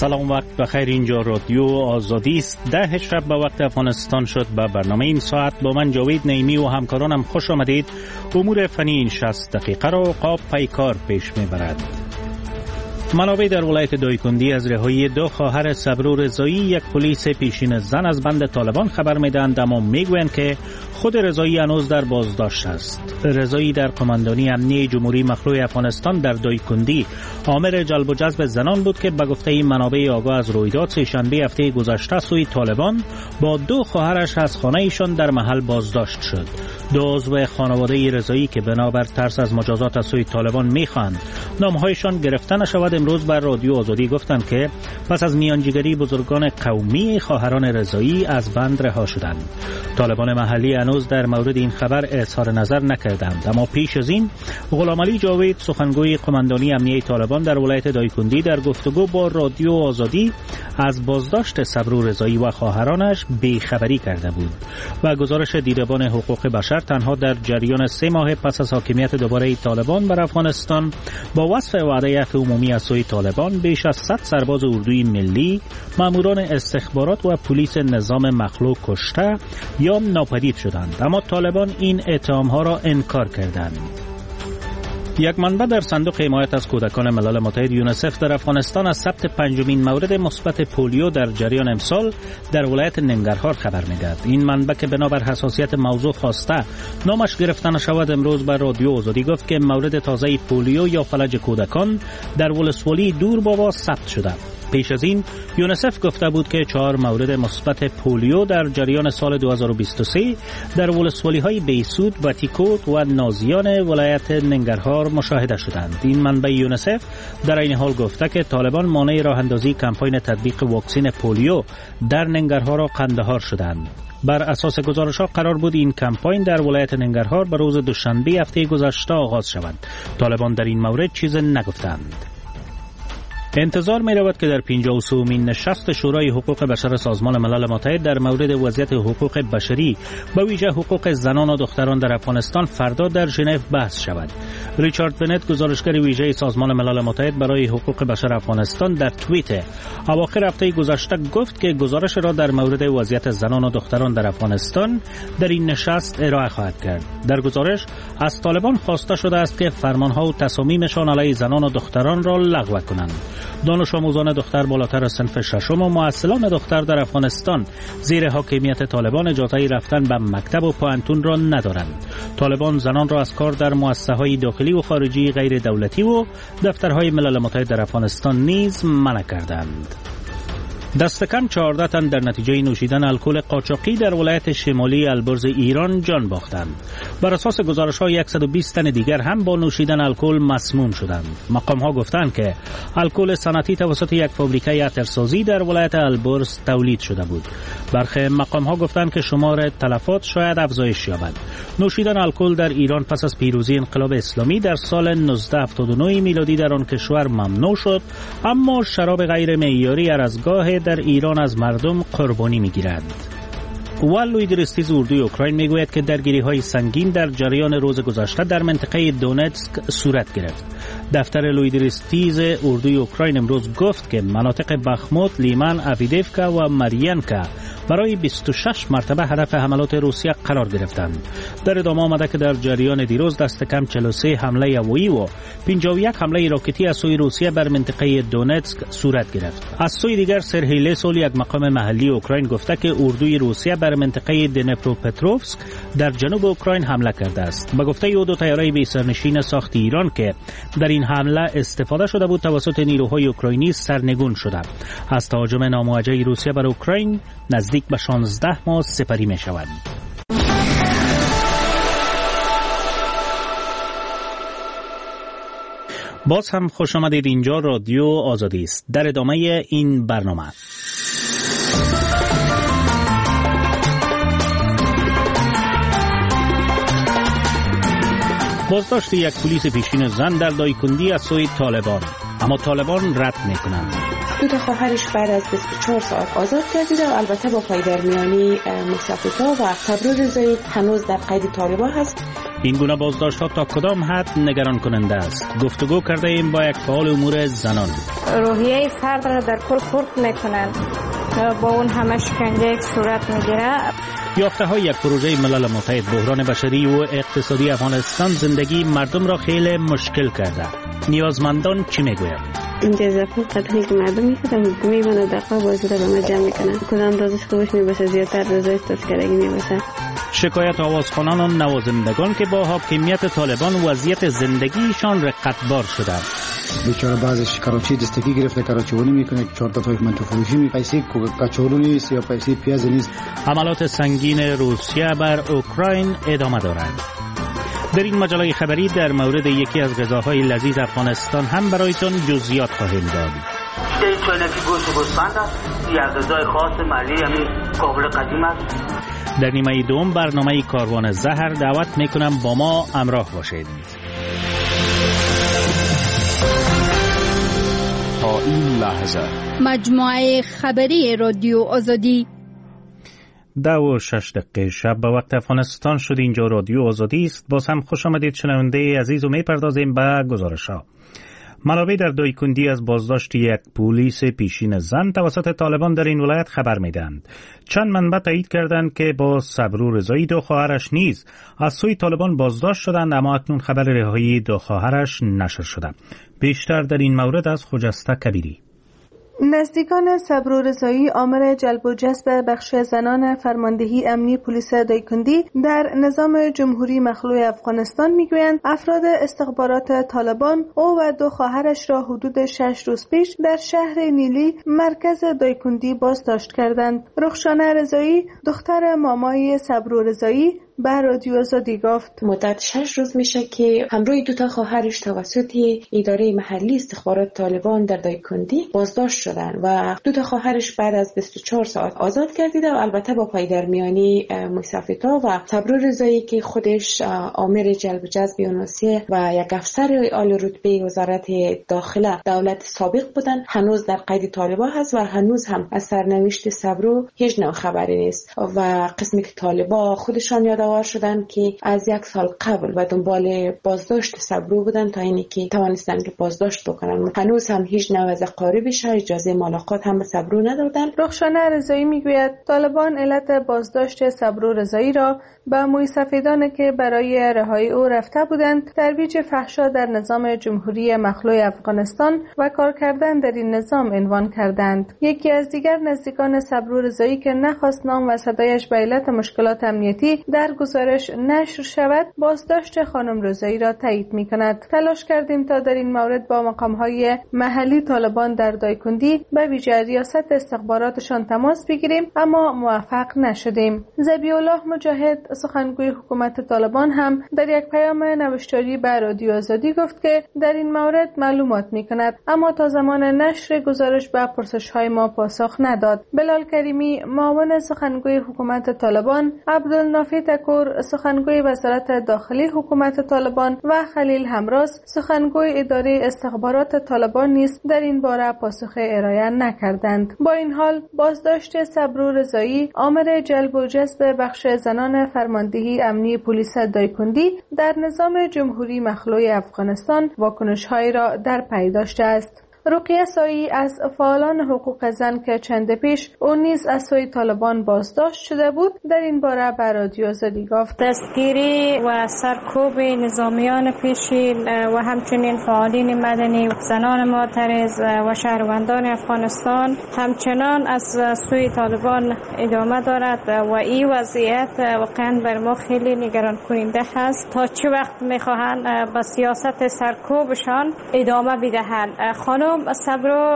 سلام، وقت بخیر. اینجا رادیو آزادی است. 10 شب به وقت افغانستان شد. به برنامه این ساعت با من جاوید نعیمی و همکارانم خوش آمدید. امور فنی این 60 دقیقه را قاب پیکار پیش میبرد. منابع در ولایت دایکندی از رهایی 2 خواهر صبرو رضایی، یک پلیس پیشین زن از بند طالبان خبر میدهند، اما میگویند که خود رضایی هنوز در بازداشت است. رضایی در قماندانی امنیه جمهوری مخلوع افغانستان در دایکندی آمر جلب و جذب زنان بود که به گفته این منابع آگاه از رویداد سه‌شنبه هفته گذشته سوی طالبان با 2 خواهرش از خانه ایشان در محل بازداشت شد. 2 عضو خانواده رضایی که بنابر ترس از مجازات از سوی طالبان میخواهند نامهایشان گرفته نشود، امروز بر رادیو آزادی گفتند که پس از میانجیگری بزرگان قومی خواهران رضایی از بند رها شدند. طالبان محلی هنوز در مورد این خبر اظهار نظر نکردند، اما پیش از این غلام علی جاوید، سخنگوی قماندانی امنیه طالبان در ولایت دایکندی، در گفتگو با رادیو آزادی از بازداشت صبرو رضایی و خواهرانش بیخبری کرده بود و گزارش دیدبان حقوق بشر تنها در جریان 3 ماه پس از حاکمیت دوباره طالبان بر افغانستان با وصف وعده عفو عمومی از سوی طالبان بیش از 100 سرباز اردوی ملی، ماموران استخبارات و پلیس نظام مخلوع کشته یا ناپدید شدند، اما طالبان این اتهام‌ها را انکار کردند. یک منبع در صندوق حمایت از کودکان ملل متحد یونیسف در افغانستان از ثبت 5مین مورد مثبت پولیو در جریان امسال در ولایت ننگرهار خبر می‌دهد. این منبع که بنابر حساسیت موضوع خواسته نامش گرفته نشود، امروز بر رادیو آزادی گفت که مورد تازه پولیو یا فلج کودکان در ولسوالی دور بابا ثبت شده. پیش از این یونیسف گفته بود که 4 مورد مثبت پولیو در جریان سال 2023 در ولسوالی‌های بیسود، باتیکوت و نازیان ولایت ننگرهار مشاهده شدند. این منبع یونیسف در این حال گفته که طالبان مانع راه اندازی کمپاین تطبیق واکسن پولیو در ننگرهار و قندهار شدند. بر اساس گزارش‌ها قرار بود این کمپاین در ولایت ننگرهار به روز دوشنبه هفته گذشته آغاز شود. طالبان در این مورد چیزی نگفتند. انتظار می رود که در 53مین نشست شورای حقوق بشر سازمان ملل متحد در مورد وضعیت حقوق بشری به ویژه حقوق زنان و دختران در افغانستان فردا در ژنو بحث شود. ریچارد بنت، گزارشگر ویژه سازمان ملل متحد برای حقوق بشر افغانستان، در توییت اواخر هفته گذشته گفت که گزارش را در مورد وضعیت زنان و دختران در افغانستان در این نشست ارائه خواهد کرد. در گزارش از طالبان خواسته شده است که فرمانها و تصامیمشان علیه زنان و دختران را لغو کنند. دانش آموزان دختر بالاتر از صنف 6 و مؤثلان دختر در افغانستان زیر حاکمیت طالبان اجازه رفتن به مکتب و پوهنتون را ندارند. طالبان زنان را از کار در مؤسسه‌های داخلی و خارجی غیر دولتی و دفترهای ملل متحد در افغانستان نیز منع کردند. دست کم 14 تن در نتیجه نوشیدن الکل قاچاقی در ولایت شمالی البرز ایران جان باختند. بر اساس گزارش‌های 120 تن دیگر هم با نوشیدن الکل مسموم شدند. مقام‌ها گفتند که الکل صنعتی توسط یک فابریکه عطرسازی در ولایت البرز تولید شده بود. برخی مقام‌ها گفتند که شمار تلفات شاید افزایش یابد. نوشیدن الکل در ایران پس از پیروزی انقلاب اسلامی در سال 1979 میلادی در آن کشور ممنوع شد، اما شراب غیر معیاری هر از گاه در ایران از مردم قربانی میگیرد. لوید ریستیز اردوی اوکراین میگوید که درگیری‌های سنگین در جریان روز گذشته در منطقه دونتسک صورت گرفت. دفتر لوید ریستیز اردوی اوکراین امروز گفت که مناطق بخموت، لیمان، اویدیفکا و مارینکا برای 26 مرتبه هدف حملات روسیه قرار گرفتند. در ادامه آمده که در جریان دیروز دست کم 43 حمله هوایی و 51 حمله راکتی از سوی روسیه بر منطقه دونتسک صورت گرفت. از سوی دیگر سرهی لسول، یک مقام محلی اوکراین، گفته که اردوی روسیه بر منطقه دنپروپتروفسک در جنوب اوکراین حمله کرده است. به گفته او 2 طیاره بی سرنشین ساخت ایران که در این حمله استفاده شده بود توسط نیروهای اوکراینی سرنگون شده. از تهاجم ناموجه روسیه بر اوکراین نزدیک به 16 ماه سپری می شود. باز هم خوش آمدید. اینجا رادیو آزادی است. در ادامه این برنامه بازداشت یک پلیس پیشین زن در دایکندی از سوی طالبان، اما طالبان رد میکنند. 2 خواهرش بعد از 24 ساعت آزاد گردیده و البته با پایدرمیانی مصطفی و صبرو رضایی هنوز در قید طالبان هست این گونه بازداشت‌ها تا کدام حد نگران کننده است؟ گفتگو کرده ایم با یک فعال امور زنان. روحیه فرد را در کل خرد میکنند، با اون همه شکنجه که صورت میگیره. یافته‌های یک پروژه ملل متحد بحران بشری و اقتصادی افغانستان زندگی مردم را خیلی مشکل کرده. نیازمندان چی میگویند؟ اینجا زفون قطعی که مردم میکنن حکومی من دقیقا بازی را به مجمع میکنن. کدام دازش خوبش میباشه زیادتر رضایش تسکرگی میباشه. شکایت آوازخوانان و نوازندگان که با حاکمیت طالبان وضعیت زندگیشان رقتبار شده. بیچاره بعضش کراچی دستگی گرفته، کراچیونی میکنه، 4 تا تایف منطقه فروشی می پیسه کچالو نیست یا پیسه پیاز نیست. حملات سنگین روسیه بر اوکراین ادامه دارند. در این مجله خبری در مورد یکی از غذاهای لذیذ افغانستان هم برایتون جزئیات خواهیم داد. این چاینکی گوشت گوسفند است، یک غذای خاص محلی همین کابل قدیم است. در نیمه دوم برنامه کاروان زهر دعوت میکنم با ما همراه باشید. تا این لحظه مجموعه خبری رادیو آزادی 10:06 شب به وقت افغانستان شد. اینجا رادیو آزادی است. باز هم خوش آمدید شنونده عزیز و میپردازیم به گزارش‌ها. منابع در دایکندی از بازداشت یک پلیس پیشین زن توسط طالبان در این ولایت خبر میدهند. چند منبع تایید کردند که با صبرو رضایی دو خواهرش نیز از سوی طالبان بازداشت شدند، اما اکنون خبر رهایی دو خواهرش نشر شده. بیشتر در این مورد از خجسته کبیری. نزدیکان صبرو رضایی آمر جلب و جذب بخش زنان فرماندهی امنی پلیس دایکندی در نظام جمهوری مخلوع افغانستان میگویند افراد استخبارات طالبان او و دو خواهرش را حدود 6 روز پیش در شهر نیلی مرکز دایکندی بازداشت کردند. رخشانه رضایی دختر مامای صبرو رضایی به رادیو آزادی گفت مدت 6 روز میشه که همراه 2 خواهرش توسط اداره محلی استخبارات طالبان در دایکندی بازداشت شدن و 2 خواهرش بعد از 24 ساعت آزاد گردیده و البته با پایدرمیانی مصطفی‌تا و صبرو رضایی که خودش آمر جلب و جذب یونسی و یک افسر عالی رتبه وزارت داخله دولت سابق بودن هنوز در قید طالبان هست و هنوز هم از سرنوشت صبرو هیچ نوع خبری نیست و قسمی که طالبان خودشان یادآور شدن که از 1 سال قبل و دنبال بازداشت صبرو بودن تا اینی که توانستن که بازداشت بکنن. هنوز هم هیچ نوع از قاربش اجازه ملاقات هم به صبرو ندادن. رخشانه رضایی میگوید طالبان علت بازداشت صبرو رضایی را به موی سفیدان که برای رهایی او رفته بودند ترویج فحشا در نظام جمهوری مخلوع افغانستان و کار کردن در این نظام عنوان کردند. یکی از دیگر نزدیکان صبرو رضایی که نخواست نام و صدایش به علت مشکلات امنیتی در گزارش نشر شود بازداشت خانم رضایی را تایید می‌کند. تلاش کردیم تا در این مورد با مقام‌های محلی طالبان در دایکندی به ویژه ریاست استخباراتشان تماس بگیریم اما موفق نشدیم. ذبیح الله مجاهد سخنگوی حکومت طالبان هم در یک پیام نوشتاری به رادیو آزادی گفت که در این مورد معلومات می‌کند اما تا زمان نشر گزارش به پرسش‌های ما پاسخ نداد. بلال کریمی معاون سخنگوی حکومت طالبان، عبدالنافی تکور سخنگوی وزارت داخلی حکومت طالبان و خلیل همراز سخنگوی اداره استخبارات طالبان نیز در این باره پاسخ ارائه نکردند. با این حال بازداشت صبرو رضایی آمر جلب و جذب بخش زنان فرماندهی امنی پلیس دایکندی در نظام جمهوری مخلوع افغانستان واکنش‌هایی را در پی داشته است. رقیه سایی از فعالان حقوق زن که چند پیش او نیز از سوی طالبان بازداشت شده بود در این باره به رادیو آزادی گفت دستگیری و سرکوب نظامیان پیشین و همچنین فعالین مدنی زنان معترض و شهروندان افغانستان همچنان از سوی طالبان ادامه دارد و این وضعیت واقعا بر ما خیلی نگران کننده هست. تا چه وقت میخواهند با سیاست سرکوبشان ادامه بدهند؟ خانم صبرو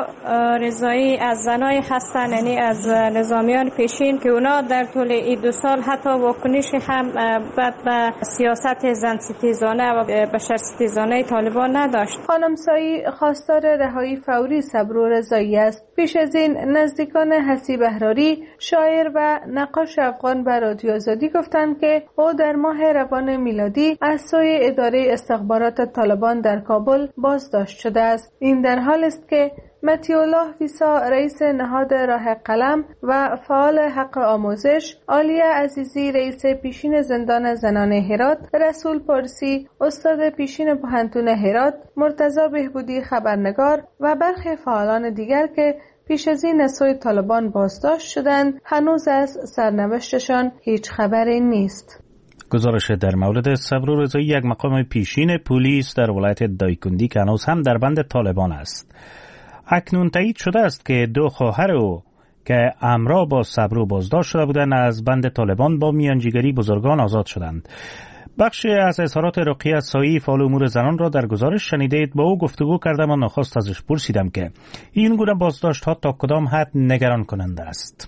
رضایی از زنای هستند، یعنی از نظامیان پیشین که اونا در طول این 2 سال حتی واکنش هم بعد به سیاست زن ستیزانه و بشر ستیزانه طالبان نداشت. خانم سایی خواستار رهایی فوری صبرو رضایی است. پیش از این نزدیکان حسیب احراری شاعر و نقاش افغان به رادیو آزادی گفتند که او در ماه روان میلادی از سوی اداره استخبارات طالبان در کابل بازداشت شده است. این در حال است که متی‌الله ویسا رئیس نهاد راه قلم و فعال حق آموزش، عالیه عزیزی رئیس پیشین زندان زنان هرات، رسول پارسی استاد پیشین پوهنتون هرات، مرتضی بهبودی خبرنگار و برخی فعالان دیگر که پیش از این از سوی طالبان بازداشت شدند هنوز از سرنوشتشان هیچ خبری نیست. گزارش در مورد صبرو رضایی، یک مقام پیشین پلیس در ولایت دایکندی که هنوز هم در بند طالبان است. اکنون تایید شده است که 2 خواهر او که همراه با صبرو بازداشت شده بودند از بند طالبان با میانجیگری بزرگان آزاد شدند. بخشی از اظهارات رقیه سایی فعال امور زنان را در گزارش شنیدید. با او گفتگو کردم و نخست ازش پرسیدم که این گونه بازداشت ها تا کدام حد نگران کننده است.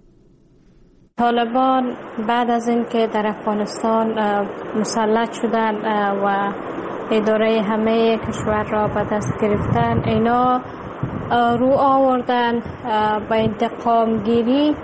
طالبان بعد از اینکه در افغانستان مسلط شدن و اداره همه کشور را به دست گرفتن، اینا رو آوردن به انتقام گیری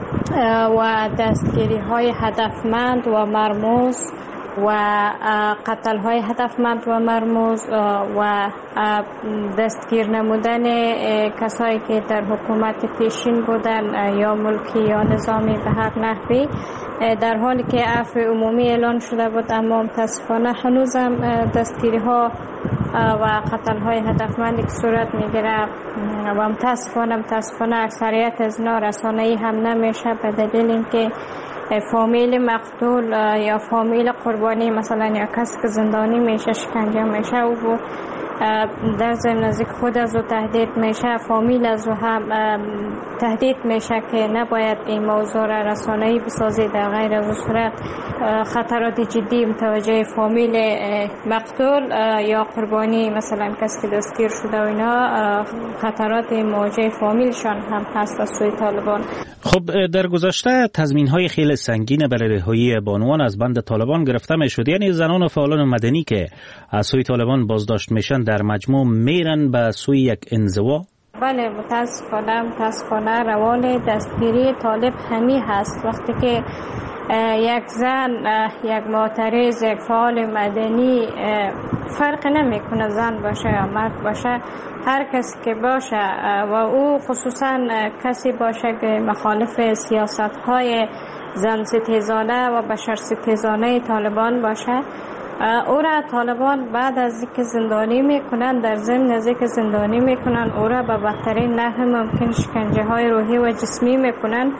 و دستگیری های هدفمند و مرموز و قتل های هدفمند و مرموز و دستگیر نمودن کسایی که در حکومت پیشین بودن یا ملکی یا نظامی به هر نحوی، در حالی که عفو عمومی اعلان شده بود اما متاسفانه هنوزم دستگیری ها و قتل های هدفمندی که صورت میگیره و متاسفانه اکثریت از اینا رسانه‌ای هم نمیشه به دلیل اینکه فامیل مقتول یا فامیل قربانی مثلا یا کسی که زندانی میشه، شکنجه میشه و در ضمن نزدیک خود از او تهدید میشه، فامیل از او هم تهدید میشه که نباید این موضوع را رسانه‌ای بسازی. در غیر از صورت خطرات جدی متوجه فامیل مقتول یا قربانی مثلا کسی که دستگیر شده و اینا خطرات مواجه فامیلشان هم هست از سوی طالبان. خب در گذشته تضمین‌های خیلی سنگین برای رهایی بانوان از بند طالبان گرفته میشد، یعنی زنان و فعالان مدنی که از سوی طالبان بازداشت میشن در مجموع میرن به سوی یک انزوا. بله متاسفانه روال دستگیری طالب همی هست. وقتی که یک زن، یک معترض، یک فعال مدنی، فرق نمیکنه زن باشه یا مرد باشه، هر کسی که باشه و او خصوصا کسی باشه که مخالف سیاست‌های زن ستیزانه و بشر ستیزانه طالبان باشه، او را طالبان بعد از اینکه زندانی میکنن، در ضمن از اینکه زندانی میکنن او را به بدترین نحو ممکن شکنجه های روحی و جسمی میکنن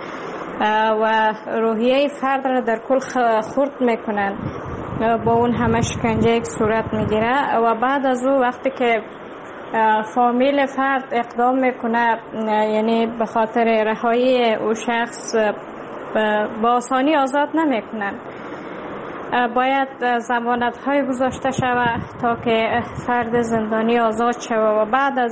و روحیه فرد را در کل خرد میکنن با اون همه شکنجه که صورت میگیره. و بعد از او وقتی که فامیل فرد اقدام میکنه، یعنی به خاطر رهایی او شخص با آسانی آزاد نمیکنن، باید ضمانت های گذاشته شود تا که فرد زندانی آزاد شود و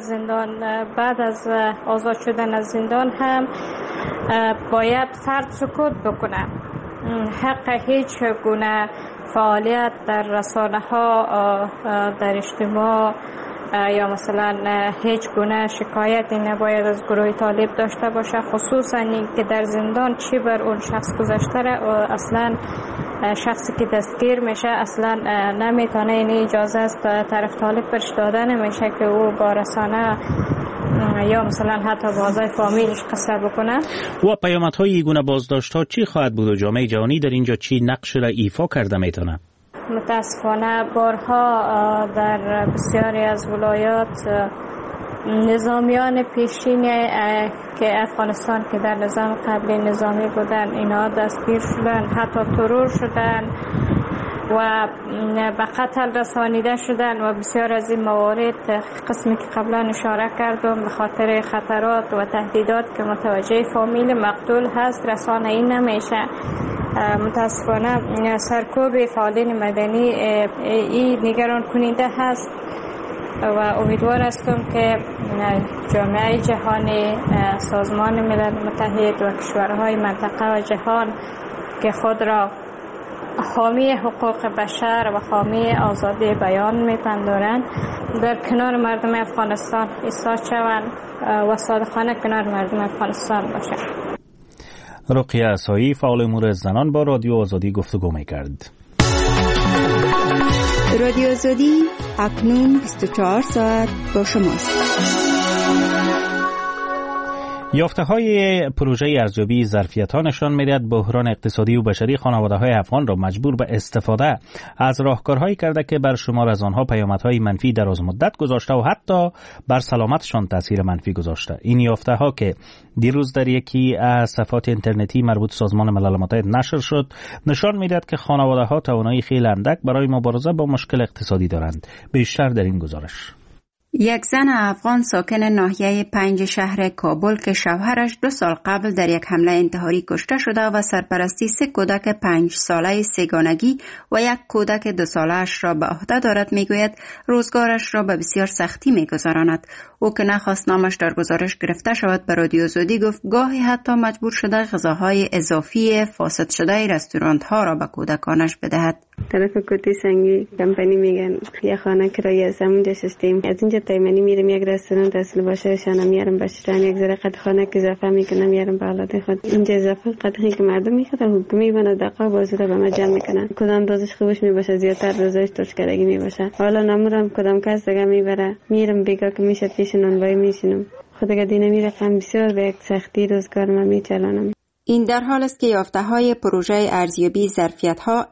بعد از آزاد شدن از زندان هم باید فرد سکوت بکنه. حق هیچ گونه فعالیت در رسانه ها، در اجتماع یا مثلا هیچ گونه شکایتی نباید از گروه طالب داشته باشه، خصوصا این که در زندان چی بر اون شخص گذاشته و اصلا شخصی که دستگیر میشه اصلا نمیتونه، این اجازه است طرف طالب برش داده نمیشه که او با رسانه یا مثلا حتی با اعضای فامیلش قصه بکنه. و پیامدهای این گونه بازداشت‌ها چی خواهد بود و جامعه جهانی در اینجا چی نقش را ایفا کرده میتونه؟ متاسفانه بارها در بسیاری از ولایات نظامیان پیشین که افغانستان که در نظام قبلی نظامی بودن اینا دستگیر شدن، حتی ترور شدن و به قتل رسانیده شدن و بسیار از این موارد قسمی که قبلا اشاره کردم به خاطر خطرات و تهدیدات که متوجه فامیل مقتول هست رسانه‌ای نمیشه. متاسفانه سرکوب فعالین مدنی این نگران کننده هست و امیدوار هستم که جامعه جهانی، سازمان ملل متحد و کشورهای منطقه و جهان که خود را حامی حقوق بشر و حامی آزادی بیان میپندارند در کنار مردم افغانستان ایستاد شوند و صادقانه کنار مردم افغانستان باشند. رقیه اسایی فعال امور زنان با رادیو آزادی گفتگو میکرد. رادیو آزادی اکنون 24 ساعت با شماست. یافته‌های پروژه ارزیابی ظرفیت‌ها نشان می‌دهد بحران اقتصادی و بشری خانواده‌های افغان را مجبور به استفاده از راهکارهایی کرده که بر شمار از آنها پیامدهای منفی دراز مدت گذاشته و حتی بر سلامتشان تاثیر منفی گذاشته. این یافته‌ها که دیروز در یکی از صفحات اینترنتی مربوط سازمان ملل متحد نشر شد، نشان می‌دهد که خانواده‌ها توانایی خیلی اندک برای مبارزه با مشکل اقتصادی دارند. بیشتر در این گزارش. یک زن افغان ساکن ناحیه 5 شهر کابل که شوهرش 2 سال قبل در یک حمله انتحاری کشته شده و سرپرستی 3 کودک 5 ساله سگانگی و 1 کودک 2 ساله‌اش را به عهده دارد میگوید روزگارش را به بسیار سختی میگذراند. او که نخواست نامش در گزارش گرفته شود به رادیو آزادی گفت گاهی حتی مجبور شده غذاهای اضافی فاسد شده رستوران ها را به کودکانش بدهد. طرف کوتی سنگی کمپانی میگن یه خانه کرایه از اونجا شستیم. از اینجا تایمانی میرم یک رستوران اصل باشه شانه میارم باشتن یک ذره قد خانه که اضافه میکنم میارم به حالت خود. اینجا اضافه قدری که مردم میخواد حکومی بنا دقیقا بازوره به ما جمع میکنن. کدام دوزش خوبش میباشه زیادتر دوزش ترشکرگی میباشه. حالا نمورم کدام کس دیگه میبره میرم بگا که میشه پیش نانوایی میشینم. خود که دینه میرقم بسیار به یک سختی روزگار ما میچلانم. این در حال است که یافته‌های پروژه ارزیابی ظرفیت‌ها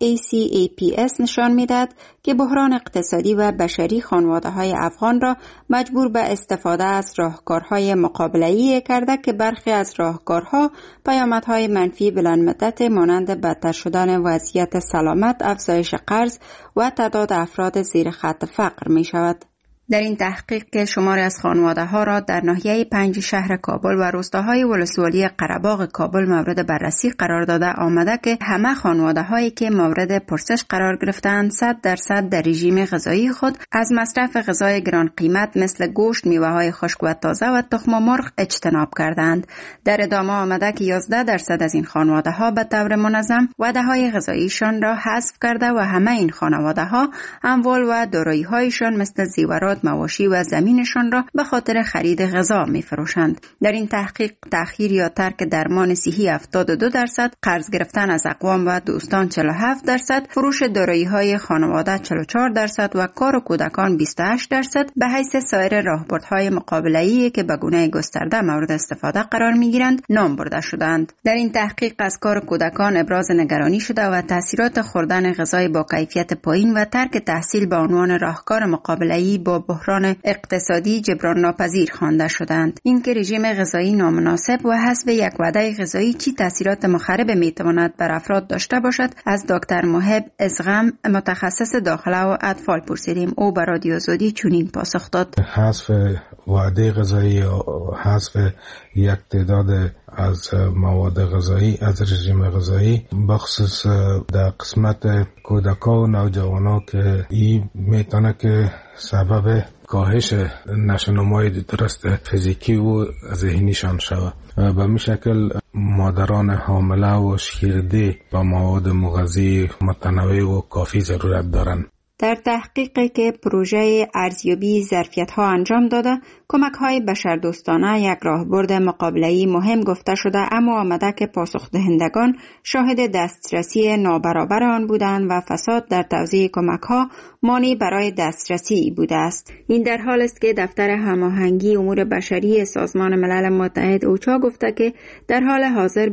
ACAPS نشان می‌دهد که بحران اقتصادی و بشری خانواده‌های افغان را مجبور به استفاده از راهکارهای مقابله‌ای کرده که برخی از راهکارها پیامدهای منفی بلندمدت مانند بدتر شدن وضعیت سلامت، افزایش قرض و تعداد افراد زیر خط فقر می‌شود. در این تحقیق که شماری از خانواده‌ها را در ناحیه 5 شهر کابل و روستاهای ولسوالی قره‌باغ کابل مورد بررسی قرار داده آمده که همه خانواده‌هایی که مورد پرسش قرار گرفتند 100% در رژیم غذایی خود از مصرف غذای گران قیمت مثل گوشت، میوه‌های خشک و تازه و تخم مرغ اجتناب کردند. در ادامه آمده که 11% از این خانواده‌ها به طور منظم وعده‌های غذاییشان را حذف کرده و همه این خانواده‌ها اموال و دارایی‌هایشان مثل زیورات، مواشی و زمینشان را به خاطر خرید غذا می فروشند. در این تحقیق تأخیر یا ترک درمان صحی 72%، قرض گرفتن از اقوام و دوستان 47%، فروش دارایی‌های خانواده 44% و کار کودکان 28% به حیث سایر راهبردهای مقابله‌ای که به گونه گسترده مورد استفاده قرار می‌گیرند نام برده شدند. در این تحقیق از کار کودکان ابراز نگرانی شده و تاثیرات خوردن غذای با کیفیت پایین و ترک تحصیل به عنوان راهکار مقابله‌ای با بحران اقتصادی جبران ناپذیر خوانده شدند. این که رژیم غذایی نامناسب و حذف یک وعده غذایی چی تاثیرات مخرب میتواند بر افراد داشته باشد از دکتر محب ازغم متخصص داخله و اطفال پرسیدیم. او به رادیو آزادی چنین پاسخ داد: حذف وعده غذایی و حذف یک تعداد از مواد غذایی از رژیم غذایی بخصوص در قسمت کودکان و نوجوانان که این میتونه که سبب کاهش نشونمای درست فیزیکی و ذهنیشان شود. به این شکل مادران حامله و شیرده با مواد مغذی متنوع و کافی ضرورت دارند. در تحقیقی که پروژه ارزیابی ظرفیت‌ها انجام داده، کمک‌های بشردوستانه یک راهبرد مقابله‌ای مهم گفته شده، اما آمده که پاسخ دهندگان شاهد دسترسی نابرابر آن بودند و فساد در توزیع کمک‌ها مانع برای دسترسی بوده است. این در حال است که دفتر هماهنگی امور بشری سازمان ملل متحد اوچا گفته که در حال حاضر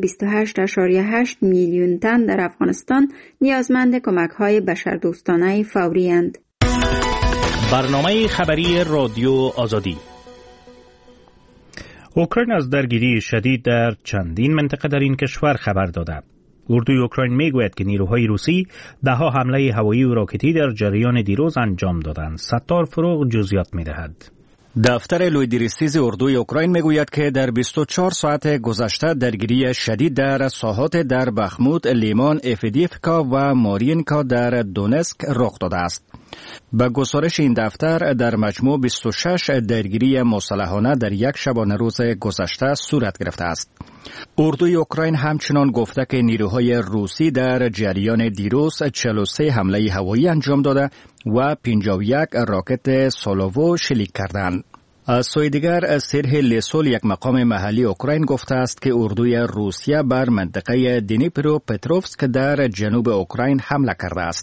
28.8 میلیون تن در افغانستان نیازمند کمک‌های بشردوستانه فوری اند. برنامه خبری رادیو آزادی. اوکراین از درگیری شدید در چندین منطقه در این کشور خبر داده. اردوی اوکراین میگوید که نیروهای روسی دهها حمله هوایی و راکتی در جریان دیروز انجام دادند. ستار فروغ جزئیات میدهد. دفتر لویدریستیز اردوی اوکراین میگوید که در 24 ساعت گذشته درگیری شدید در ساحات در بخموت، لیمان، افدیفکا و مارینکا در دونسک رخ داده است. به گزارش این دفتر در مجموع 26 درگیری مسلحانه در یک شبانه روز گذشته صورت گرفته است. اردوی اوکراین همچنان گفته که نیروهای روسی در جریان دیروز 43 حمله هوایی انجام داده و 51 راکت سولوو شلیک کردند. از سوی دیگر سرهی لیسول یک مقام محلی اوکراین گفته است که اردوی روسیه بر منطقه دنیپرو پتروفسک در جنوب اوکراین حمله کرده است.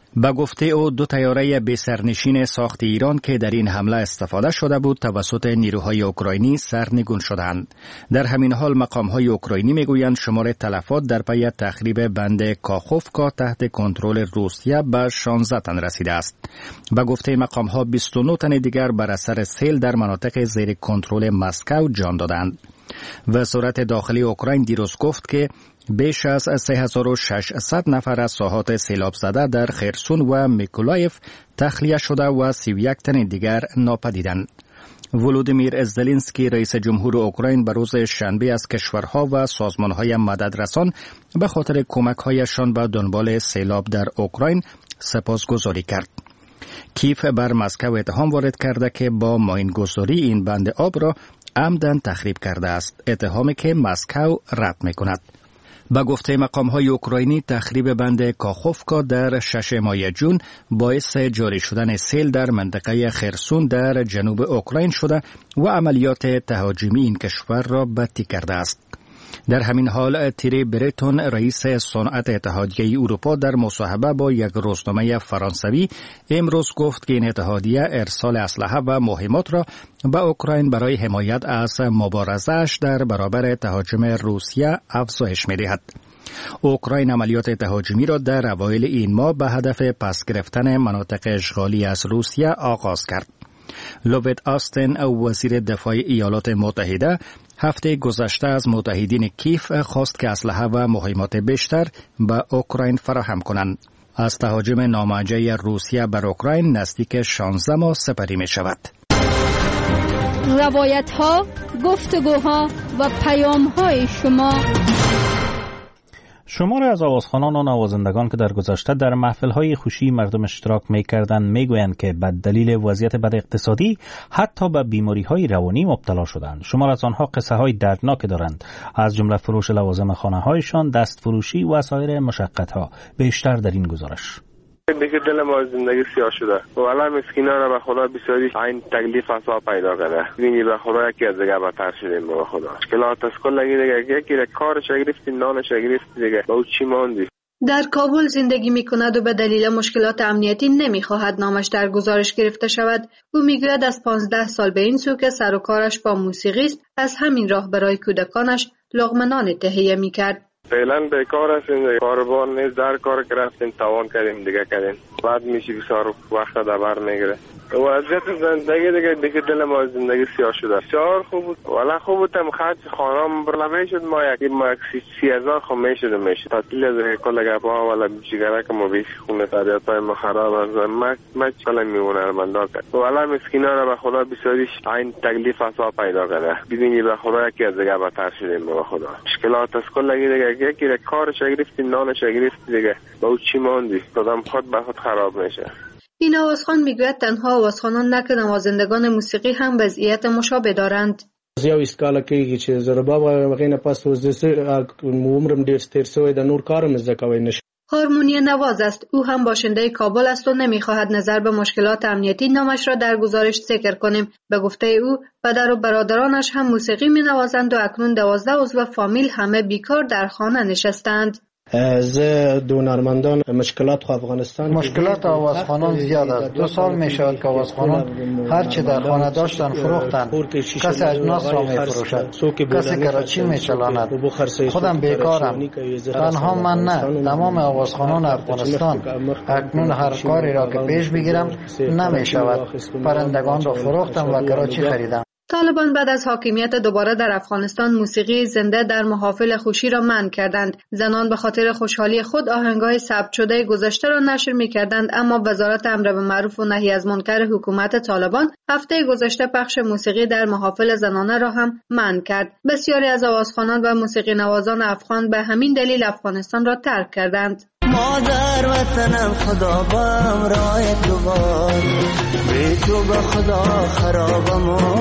به گفته او 2 طیاره بی‌سرنشین ساخت ایران که در این حمله استفاده شده بود توسط نیروهای اوکراینی سرنگون شدند. در همین حال مقام‌های اوکراینی میگویند شمار تلفات در پی تخریب بند کاخوفکا تحت کنترل روسیه به 16 تن رسیده است. به گفته مقام‌ها 29 تن دیگر بر اثر سیل در مناطق زیر کنترل مسکو جان دادند. وزارت داخلی اوکراین دیروز گفت که بیش از 3600 نفر از ساحات سیلاب زده در خرسون و میکولایف تخلیه شده و 31 تن دیگر ناپدیدند. ولودیمیر زلنسکی رئیس جمهور اوکراین به روز شنبه از کشورها و سازمانهای مددرسان به خاطر کمک‌هایشان به دنبال سیلاب در اوکراین سپاسگزاری کرد. کیف بر مسکو اتهام وارد کرده که با ماینگذاری این بند آب را عمدن تخریب کرده است، اتهامی که مسکو رد می‌کند. با گفته مقام‌های اوکراینی تخریب بند کاخوفکا در 6 ماه جون باعث جاری شدن سیل در منطقه خرسون در جنوب اوکراین شده و عملیات تهاجمی این کشور را بدتر کرده است. در همین حال تیری بریتون رئیس صنعت اتحادیه اروپا در مصاحبه با یک روزنامه فرانسوی امروز گفت که این اتحادیه ارسال اسلحه و مهمات را به اوکراین برای حمایت از مبارزه‌اش در برابر تهاجم روسیه افزایش می‌دهد. اوکراین عملیات تهاجمی را در اوایل این ماه به هدف پس گرفتن مناطق اشغالی از روسیه آغاز کرد. لوید آستن وزیر دفاع ایالات متحده هفته گذشته از متحدین کیف خواست که اسلحه و مهمات بیشتر به اوکراین فراهم کنند. از تهاجم نامرجع روسیه بر اوکراین نزدیک 16 ماه سپری می شود. روایت ها، گفتگوها و پیام های شمار از آوازخوانان و نوازندگان که در گذشته در محفل‌های خوشی مردم اشتراک می‌کردند می‌گویند که به دلیل وضعیت بد اقتصادی حتی به بیماری‌های روانی مبتلا شدند. شمار از آنها قصه‌های دردناک دارند، از جمله فروش لوازم خانه‌هایشان، دستفروشی و سایر مشقت‌ها. بیشتر در این گزارش. دیگه دل ما زندگی سیاه شده. والا مسکینا را به خدا بسیاری این تکلیف اصلا پیدا کرده. ببینید به خدا یکی از دیگه بدتر شدیم به خدا. مشکلات از کل دیگه یکی کارش گرفت، نانش گرفت دیگه. با چی ماندی؟ در کابل زندگی می کند و به دلیل مشکلات امنیتی نمی خواهد نامش در گزارش گرفته شود. او می گوید از 15 سال به این سو که سر و کارش با موسیقی است، از همین راه برای کودکانش لقمه نان تهیه می کرد. فعلا بیکار هستیم، کاروبار نیست، در کار گرفتیم، توان کردیم دیگه کردیم، بعد میشه بسیار وقت دبر میگیره. وضعیت زندگی دیگه دل ما زندگی سیاه شده. بسیار خوب بود، والا خوب بودم، خرج خانم برلا میشد، ما یک 30,000 خو میشد تعطیل از کل گپا والا بیچاره که ما بیش خونه تادیاتای ما خراب از ما چلا میمونه رمندا کرد. والا مسکینا را به خدا بسیاری این تکلیف اصلا پیدا کرده. ببینید به خدا یکی از دیگه بدتر شدیم به خدا. مشکلات از کل دیگه یکی کارش گرفت، نانش گرفت دیگه. با چی ماندی؟ آدم خود به خود خراب میشه. این آوازخوان میگوید تنها آوازخوانان نه که نوازندگان موسیقی هم وضعیت مشابه دارند. یو اسکاله کېږي چې زه بابا غینه پاس عمرم ډیر ستر شوی د نور کارم زده کوي نشه. هارمونی نواز است. او هم باشنده کابل است و نمیخواهد نظر به مشکلات امنیتی نامش را در گزارش ذکر کنیم. به گفته او پدر و برادرانش هم موسیقی مینوازند و اکنون 12 عضو فامیل همه بیکار در خانه نشستند. زه د هنرمندان مشکلات خو افغانستان مشکلات آوازخوانان زیاد است. 2 سال می شود که آوازخوانان هر چه در خانه داشتن فروختند. کسی اجناس را می فروشد، کسی کراچی می چلاند. خودم بیکارم، تنها من نه، تمام آوازخوانان افغانستان. اکنون هر کاری را که پیش بگیرم نمی شود. پرندگان را فروختم و کراچی خریدم. طالبان بعد از حاکمیت دوباره در افغانستان موسیقی زنده در محافل خوشی را منع کردند. زنان به خاطر خوشحالی خود آهنگ‌های ثبت شده گذشته را نشر می‌کردند، اما وزارت امر بالمعروف و نهی از منکر حکومت طالبان هفته گذشته پخش موسیقی در محافل زنانه را هم منع کرد. بسیاری از آوازخوانان و موسیقی نوازان افغان به همین دلیل افغانستان را ترک کردند. مادر وطنم خدا بام رای دوبار بی تو به خدا خرابم و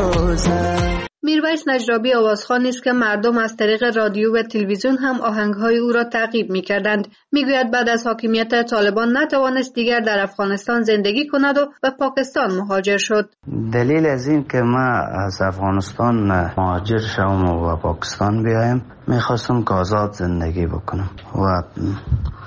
بدوزم. میرویس نجرابی آوازخوان است که مردم از طریق رادیو و تلویزیون هم آهنگهای او را تعقیب می‌کردند. میگوید بعد از حاکمیت طالبان نتوانست دیگر در افغانستان زندگی کند و به پاکستان مهاجر شد. دلیل از این که ما از افغانستان مهاجر شوم و پاکستان بیایم، میخواستم که آزاد زندگی بکنم و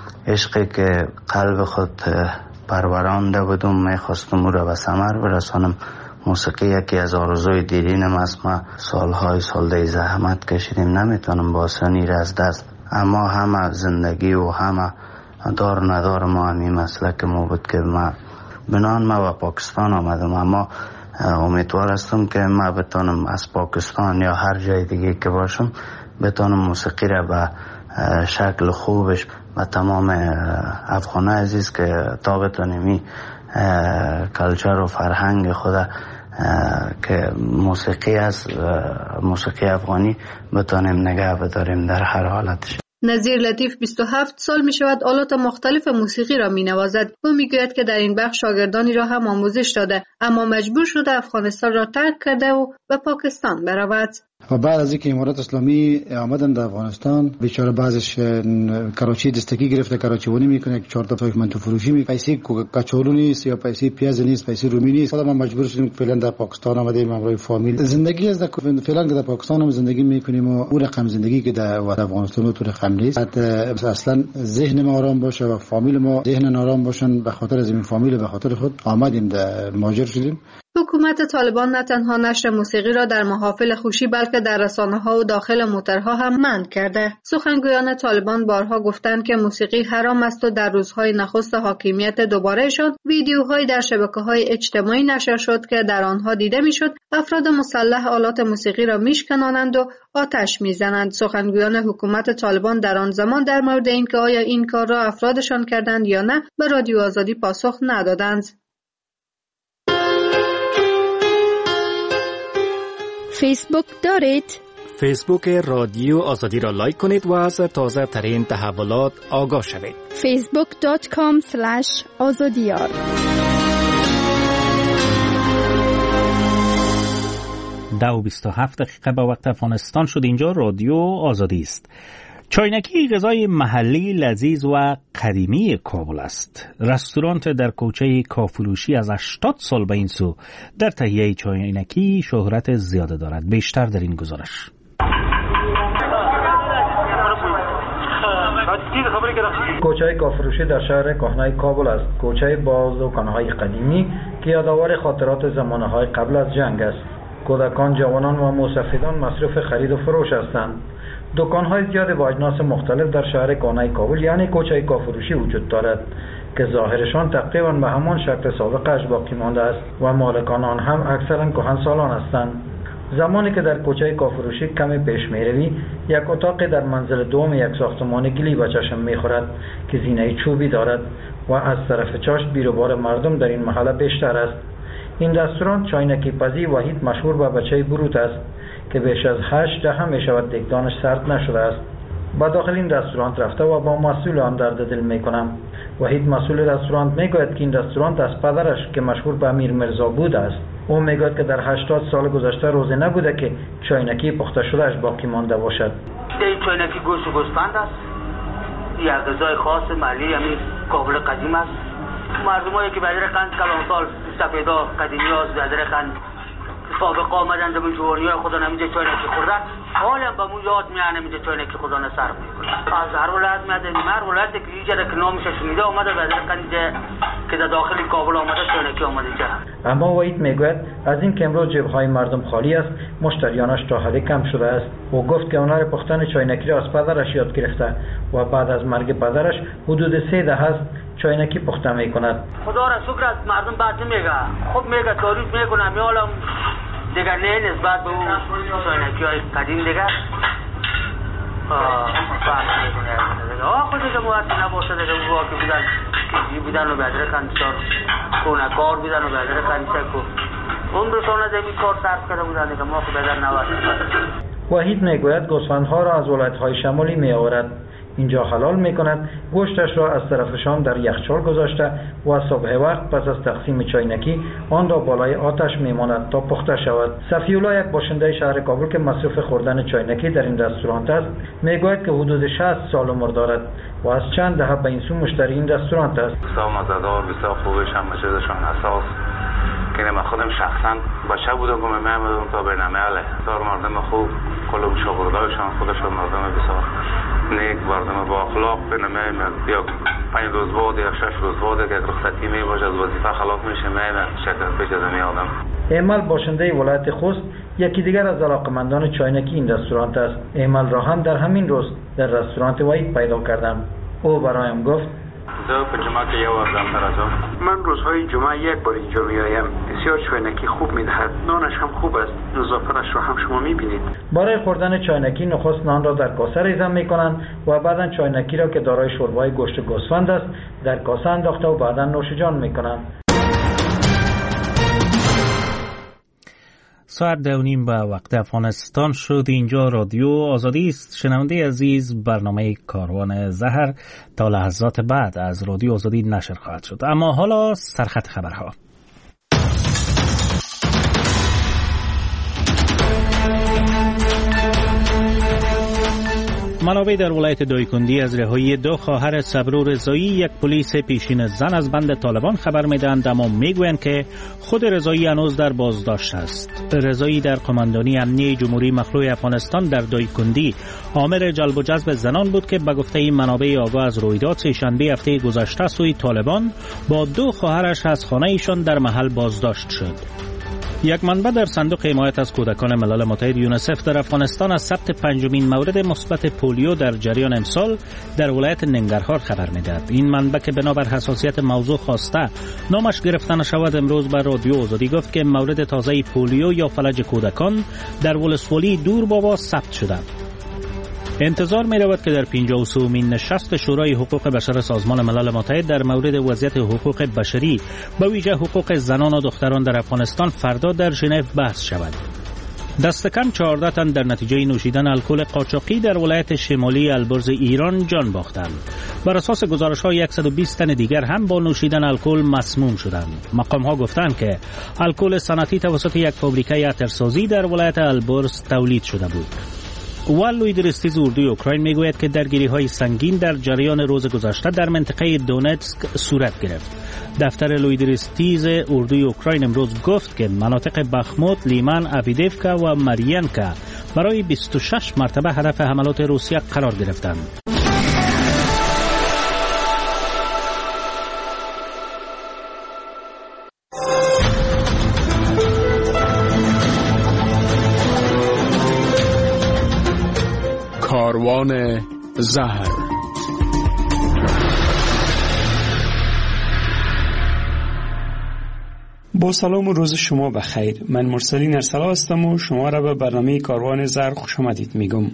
عشقی که قلب خود پرورانده بودم میخواستم او را به ثمر برسانم. موسیقی یکی از آرزوی دیرینم است. ما سال زحمت کشیدیم، نمیتونم با آسانی را از دست، اما همه زندگی و همه دار ندار ما همین مسلک ما بود که ما و پاکستان آمدم. اما امیدوار هستم که ما بتانم از پاکستان یا هر جای دیگه که باشم بتانم موسیقی را به شکل خوبش و تمام افغان عزیز که تا بتانیم کلچر و فرهنگ خود که موسیقی از موسیقی افغانی بتانیم نگه بداریم در هر حالتش. نظیر لطیف 27 سال می شود آلات مختلف موسیقی را می نوازد. او می گوید که در این بخش شاگردانی را هم آموزش داده، اما مجبور شده افغانستان را ترک کرده و به پاکستان برود. و بعد از اینکه امارات اسلامی آمدن در افغانستان، بیچاره بعضش کراچی دستگی گرفته، کراچیونی میکنه، 4 تا منتو فروشی می پیسه کچولو نیست یا پیسه پیاز نیست، پیسه رومی نیست. خودم مجبور شدیم فعلا در پاکستان آمدیم همراه فامیل. زندگی از فعلا در پاکستان هم زندگی میکنیم و اون رقم زندگی که در افغانستان تو رقم نیست. اصلا ذهن ما آرام باشه و فامیل ما ذهن آرام باشن. به خاطر از این فامیل به خاطر خود آمدیم در مهاجر شدیم. حکومت طالبان نه تنها نشر موسیقی را در محافل خوشی بلکه در رسانه‌ها و داخل موترها هم منع کرده. سخنگویان طالبان بارها گفتند که موسیقی حرام است و در روزهای نخست حاکمیت دوبارهشان ویدیوهایی در شبکه‌های اجتماعی نشر شد که در آنها دیده میشد افراد مسلح آلات موسیقی را میشکنانند و آتش میزنند. سخنگویان حکومت طالبان در آن زمان در مورد اینکه آیا این کار را افرادشان کردند یا نه به رادیو آزادی پاسخ ندادند. فیسبوک دارید؟ فیسبوک رادیو آزادی را لایک کنید و از تازه ترین تحولات آگاه شوید. facebook.com/azadiyar. ده و 27 دقیقه به وقت افغانستان شد. اینجا رادیو آزادی است. چاینکی غذای محلی لذیذ و قدیمی کابل است. رستوران در کوچه کافلوشی از 80 سال به این سو در تهیه چاینکی شهرت زیاده دارد. بیشتر در این گزارش. کوچه کافلوشی در شهر کهنه کابل است. کوچه با دکان‌های قدیمی که یادآور خاطرات زمانه‌های قبل از جنگ است. کودکان، جوانان و موسفیدان مصروف خرید و فروش هستند. دکان‌های زیاد با اجناس مختلف در شهر کهنه کابل یعنی کوچه کافلوشی وجود دارد که ظاهرشان تقریباً به همان شکل سابقش باقی مانده است و مالکان آن هم اکثراً کهنسالان هستند. زمانی که در کوچه کافلوشی کمی پیش می‌روی، یک اتاق در منزل دوم یک ساختمان گلی به چشم می‌خورد که زینه چوبی دارد و از طرف چاشت بیروبار مردم در این محله بیشتر است. این رستوران چاینکی پزی وحید مشهور به بچه بروت است که بیش از 8 دهه می شود دیگدانش سرد نشده است. با داخل این رستوران رفته و با مسئول آن درد دل می کنم. وحید مسئول رستوران می گوید که این رستوران از پدرش که مشهور به امیر مرزا بود است. او می گوید که در 80 سال گذشته روزی نبوده که چاینکی پخته شدهش باقی مانده باشد. این چاینکی گوشت و گوسفند است. یک غذای خاص محلی همین کابل قدیم است. مردمایی که بدر قند کلان سال سفیدا قدیمی ها بدر قند سابقه آمدن به جوانی های خدا نمیده چاینکی خوردن، حالا به مو یاد میانه میده چاینکی خدا نصرف میکنه. از هر ولایت میاده، هر ولایت که اینجا که نامش شنیده آمده بدر قند که در داخل کابل آمده چاینکی آمده اینجا. اما وحید میگوید از این که امروز جیب‌های مردم خالی است، مشتریانش تا حدی کم شده است. او گفت که هنر پختن چاینکی را از پدرش یاد گرفته و بعد از مرگ پدرش حدود 3 دهه است چاینکی پخته میکند. خدا را شکر است مردم بعد میگه، خب میگه تعریف میکنه میالم دیگر نه نسبت به اون چاینکی های قدیم دیگر فرق میکنه. خود دیگه موقعی نباشه دیگه اون واقعی بودن که بودن و بدره کندشار کار بودن و بدره کندشار که اون برسانه زمین کار صرف کرده بودن دیگه ما خود بدر نوست. وحید میگوید گوسفندها را از ولایت‌های شمالی میآورد. اینجا حلال میکند، گوشتش را از طرفشان در یخچال گذاشته و صبح وقت پس از تقسیم چاینکی آن را بالای آتش میماند تا پخته شود. صفی‌الله یک باشنده شهر کابل که مصروف خوردن چاینکی در این رستوران است میگوید که حدود 60 سال عمر دارد و از چند دهه به این سو مشتری این رستوران است. بسیار مزه‌دار، بسیار خوبش هم چیزشان اساس که من خودم شخصا بچه بودم که می‌آمدم تا برنامه بسیار مردم خوب، کل شاگردایشان خودشون مردم بسیار نیک مردم با اخلاق بنمیم یا 5 روز بعد یا 6 روز بعد که رخصتی می باشه از وظیفه خلاص میشه میم شکر پیش از آدم. ایمل باشنده ولایت خوست یکی دیگر از علاقمندان چاینکی این رستوران است. ایمل را هم در همین روز در رستوران وحید پیدا کردم. او برایم گفت من روزهای جمعه یک بار اینجا میایم. بسیار چاینکی خوب میدهد. نانش هم خوب است. نظافتش را هم شما میبینید. برای خوردن چاینکی نخست نان را در کاسه ریزم میکنند و بعدا چاینکی را که دارای شوربای گوشت گوسفند است در کاسه انداخته و بعدا نوش جان میکنند. ساعت 2:30 به وقت افغانستان شد. اینجا رادیو آزادی است. شنونده عزیز، برنامه کاروان زهر تا لحظات بعد از رادیو آزادی نشر خواهد شد. اما حالا سرخط خبرها. منابع در ولایت دایکندی از رهایی 2 خواهر صبرو رضایی، یک پلیس پیشین زن از بند طالبان خبر میدهند، اما میگویند که خود رضایی هنوز در بازداشت است. رضایی در قماندانی امنیه جمهوری مخلوع افغانستان در دایکندی آمر جلب و جذب زنان بود که به گفته منابع آگاه از رویداد سه‌شنبه هفته گذشته سوی طالبان با 2 خواهرش از خانه ایشان در محل بازداشت شد. یک منبع در صندوق حمایت از کودکان ملل متحد یونیسف در افغانستان از ثبت 5مین مورد مثبت پولیو در جریان امسال در ولایت ننگرهار خبر می‌دهد. این منبع که بنابر حساسیت موضوع خواسته نامش گرفته نشود، امروز به رادیو آزادی گفت که مورد تازه پولیو یا فلج کودکان در ولسوالی دور بابا ثبت شده. انتظار می رود که در 53مین نشست شورای حقوق بشر سازمان ملل متحد در مورد وضعیت حقوق بشری به ویژه حقوق زنان و دختران در افغانستان فردا در ژنو بحث شود. دست کم 14 تن در نتیجه نوشیدن الکل قاچاقی در ولایت شمالی البرز ایران جان باختند. بر اساس گزارش‌های 120 تن دیگر هم با نوشیدن الکل مسموم شدند. مقام‌ها گفتند که الکل صنعتی توسط یک فابریکه عطرسازی در ولایت البرز تولید شده بود. لوی درستیز اردوی اوکراین میگوید که درگیری‌های سنگین در جریان روز گذشته در منطقه دونتسک صورت گرفت. دفتر لوی درستیز اردوی اوکراین امروز گفت که مناطق بخموت، لیمان، اویدیفکا و مارینکا برای 26 مرتبه هدف حملات روسیه قرار گرفتند. کاروان زهر. با سلام و روز شما بخیر. من مرسلین ارسلا هستم و شما را به برنامه کاروان زهر خوش آمدید میگم.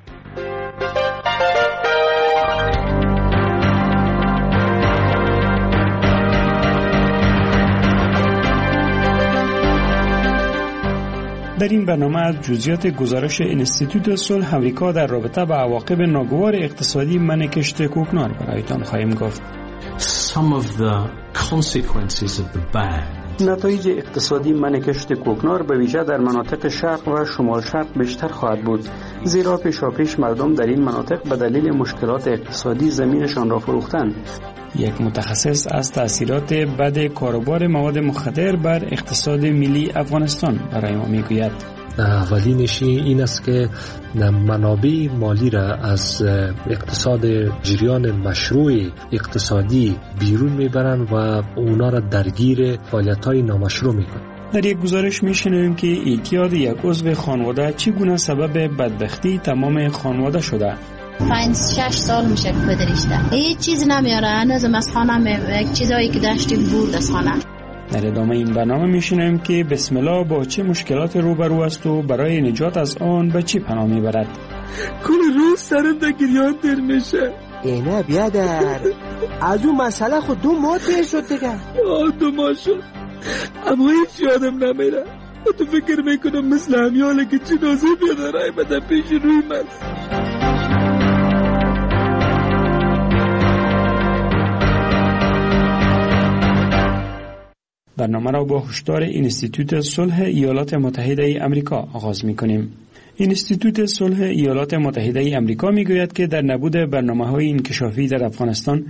در این برنامه از جزئیات گزارش انستیتوت صلح امریکا در رابطه با عواقب ناگوار اقتصادی منکشت کوکنار برایتان خواهیم گفت. نتایج اقتصادی منکشت کوکنار به ویژه در مناطق شرق و شمال شرق بیشتر خواهد بود، زیرا پیشاپیش مردم در این مناطق به دلیل مشکلات اقتصادی زمینشان را فروختند. یک متخصص از تأثیرات بد کاروبار مواد مخدر بر اقتصاد ملی افغانستان برای ما میگوید. اولینش این است که منابع مالی را از اقتصاد جریان مشروع اقتصادی بیرون میبرند و اونا را درگیر فعالیت‌های نامشروع میکنند. در یک گزارش میشنویم که اعتیاد یک عضو خانواده چگونه سبب بدبختی تمام خانواده شده. 5-6 سال میشه که پدرشته هیچ چیز نمیاره، هنوزم از خانه یک چیزایی که داشتیم برد از خانه. در ادامه این برنامه میشنویم که بسم الله با چه مشکلات روبرو است و برای نجات از آن به چی پناه میبرد. کل روز سرم در گریان دل میشه. اینه بیادر از اون مسئله خود 2 ماه تیر شد دیگه. 2 ماه شد اما هیچ یادم نمیره. تو فکر میکنم مثل همیاله که جنازه بیادرهای بدن پیش روی من. برنامه را با هشدار اینستیتوت صلح ایالات متحده آمریکا آغاز می‌کنیم. اینستیتوت صلح ایالات متحده آمریکا میگوید که در نبود برنامه‌های انکشافی در افغانستان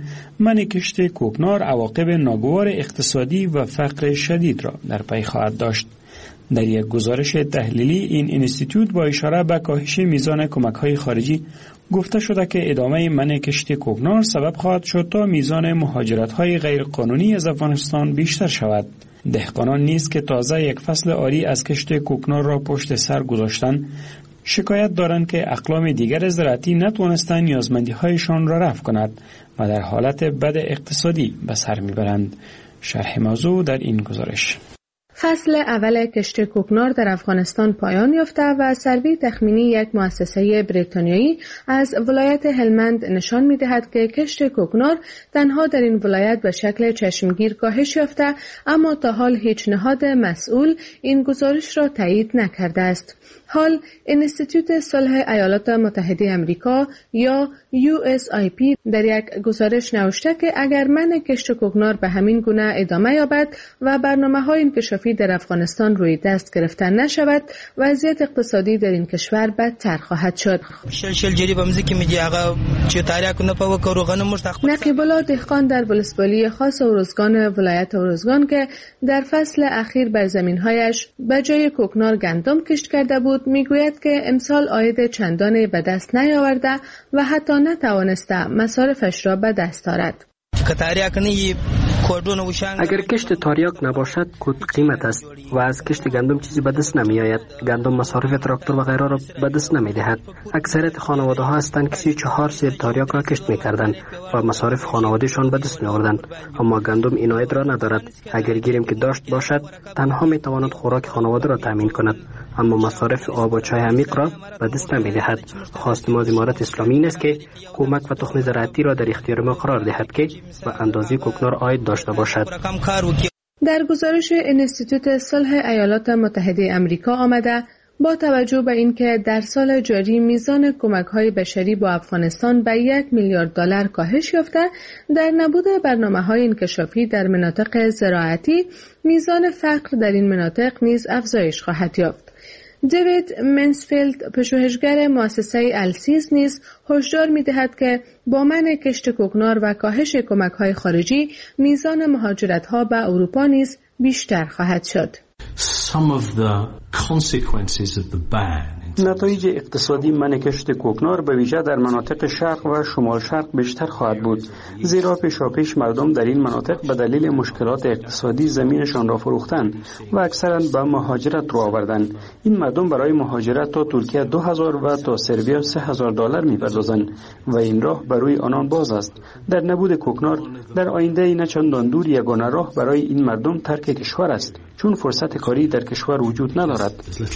منکشت کوکنار عواقب ناگوار اقتصادی و فقر شدید را در پی خواهد داشت. در یک گزارش تحلیلی این اینستیتوت با اشاره به کاهش میزان کمک‌های خارجی گفته شده که ادامه منع کشت کوکنار سبب خواهد شد تا میزان مهاجرت‌های غیرقانونی از افغانستان بیشتر شود. دهقانان نیز که تازه یک فصل عاری از کشت کوکنار را پشت سر گذاشتند، شکایت دارند که اقلام دیگر زراعتی نتوانستند نیازمندی‌هایشان را رفع کند و در حالت بد اقتصادی به سر میبرند. شرح موضوع در این گزارش. فصل اول کشت کوکنار در افغانستان پایان یافته و سروی تخمینی یک مؤسسه بریتانیایی از ولایت هلمند نشان می‌دهد که کشت کوکنار تنها در این ولایت به شکل چشمگیر کاهش یافته، اما تا حال هیچ نهاد مسئول این گزارش را تایید نکرده است. حال انستیتوت صلح ایالات متحده آمریکا یا USIP در یک گزارش نوشته که اگر منع کشت کوکنار به همین گونه ادامه یابد و برنامه‌های انکشافی در افغانستان روی دست گرفته نشود، وضعیت اقتصادی در این کشور بدتر خواهد شد. نقیب الله دهقان در ولسوالی خاص اورزگان ولایت اورزگان که در فصل اخیر بر زمین‌هایش به جای کوکنار گندم کشت کرده بود، میگوید که امسال عاید چندانی به دست نیاورده و حتی نتوانسته مصارفش را به دست آورد. اگر کشت تاریاک نباشد کود قیمت است و از کشت گندم چیزی به دست نمی آید. گندم مصارف تراکتور و غیره را به دست نمی دهد. اکثریت خانواده ها هستند که 34 سیر تاریاک را کشت می کردند و مصارف خانوادهشان به دست می آوردند، اما گندم این عاید را ندارد. اگر گیریم که داشت باشد تنها می تواند خوراک خانواده را تامین کند، اما مصارف آب و چای عمیق را به دست نمی دهد. خواست ما از امارت اسلامی این است که کمک و تخم زراعتی را در اختیار ما قرار دهد که به اندازه کوکنار عاید داشته باشد. در گزارش انستیتوت صلح ایالات متحده آمریکا آمده با توجه به اینکه در سال جاری میزان کمک‌های بشری با افغانستان به 1 میلیارد دلار کاهش یافته، در نبود برنامه‌های انکشافی در مناطق زراعتی میزان فقر در این مناطق نیز افزایش خواهد یافت. دیوید منسفیلد پژوهشگر مؤسسه السیز نیز هشدار می‌دهد که با منع کشت کوکنار و کاهش کمک‌های خارجی میزان مهاجرت‌ها به اروپا نیز بیشتر خواهد شد. نتایج اقتصادی منع کشت کوکنار به ویژه در مناطق شرق و شمال شرق بیشتر خواهد بود، زیرا پیشاپیش مردم در این مناطق به دلیل مشکلات اقتصادی زمینشان را فروختند و اکثرا به مهاجرت رو آوردند. این مردم برای مهاجرت تا ترکیه 2000 و تا سربیا 3000 دلار می‌پردازند و این راه برای آنان باز است. در نبود کوکنار در آینده نه چندان دور یگانه راه برای این مردم ترک کشور است، چون فرصت کاری در کشور وجود ندارد.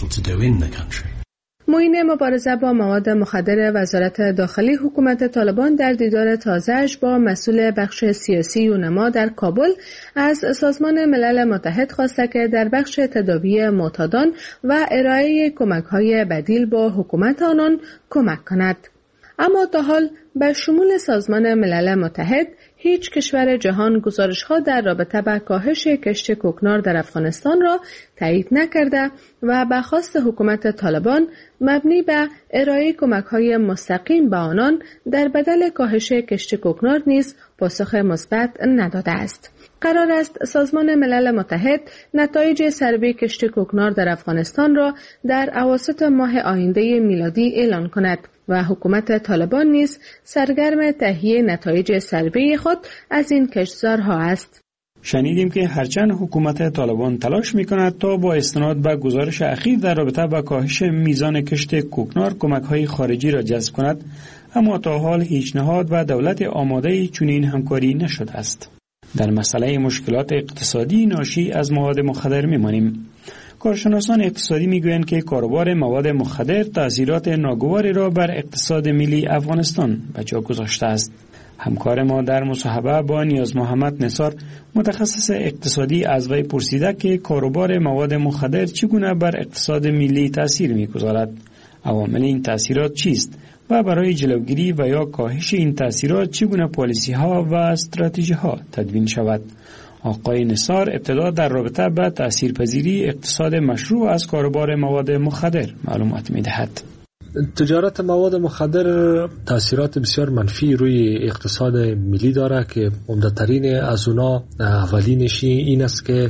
معین مبارزه با مواد مخدر وزارت داخلی حکومت طالبان در دیدار تازه‌اش با مسئول بخش سیاسی یونما در کابل از سازمان ملل متحد خواسته که در بخش تداوی معتادان و ارائه کمک‌های بدیل با حکومت آنان کمک کند. اما تا حال به شمول سازمان ملل متحد هیچ کشور جهان گزارش‌ها در رابطه با کاهش کشت کوکنار در افغانستان را تایید نکرده و به خواست حکومت طالبان مبنی بر ارائه کمک‌های مستقیم به آنان در بدل کاهش کشت کوکنار نیز پاسخ مثبت نداده است. قرار است سازمان ملل متحد نتایج سروی کشت کوکنار در افغانستان را در اواسط ماه آینده میلادی اعلان کند و حکومت طالبان نیز سرگرم تهیه نتایج سروی خود از این کشتزارها است. شنیدیم که هرچند حکومت طالبان تلاش می‌کند تا با استناد به گزارش اخیر در رابطه با کاهش میزان کشت کوکنار کمک‌های خارجی را جذب کند، اما تا حال هیچ نهاد و دولت آماده چنین همکاری نشده است. در مسئله مشکلات اقتصادی ناشی از مواد مخدر می‌مانیم. کارشناسان اقتصادی میگویند که کاروبار مواد مخدر تأثیرات ناگواری را بر اقتصاد ملی افغانستان به جا گذاشته است. همکار ما در مصاحبه با نیاز محمد نثار متخصص اقتصادی از وی پرسیده که کاروبار مواد مخدر چگونه بر اقتصاد ملی تأثیر می‌گذارد، عوامل این تأثیرات چیست و برای جلوگیری و یا کاهش این تأثیرات چگونه پالیسی‌ها و استراتژی‌ها تدوین شود. آقای نثار ابتدا در رابطه با تأثیرپذیری اقتصاد مشروع از کاروبار مواد مخدر معلومات می‌دهد. تجارت مواد مخدر تاثیرات بسیار منفی روی اقتصاد ملی داره که عمده‌ترین از اونا اولینش این است که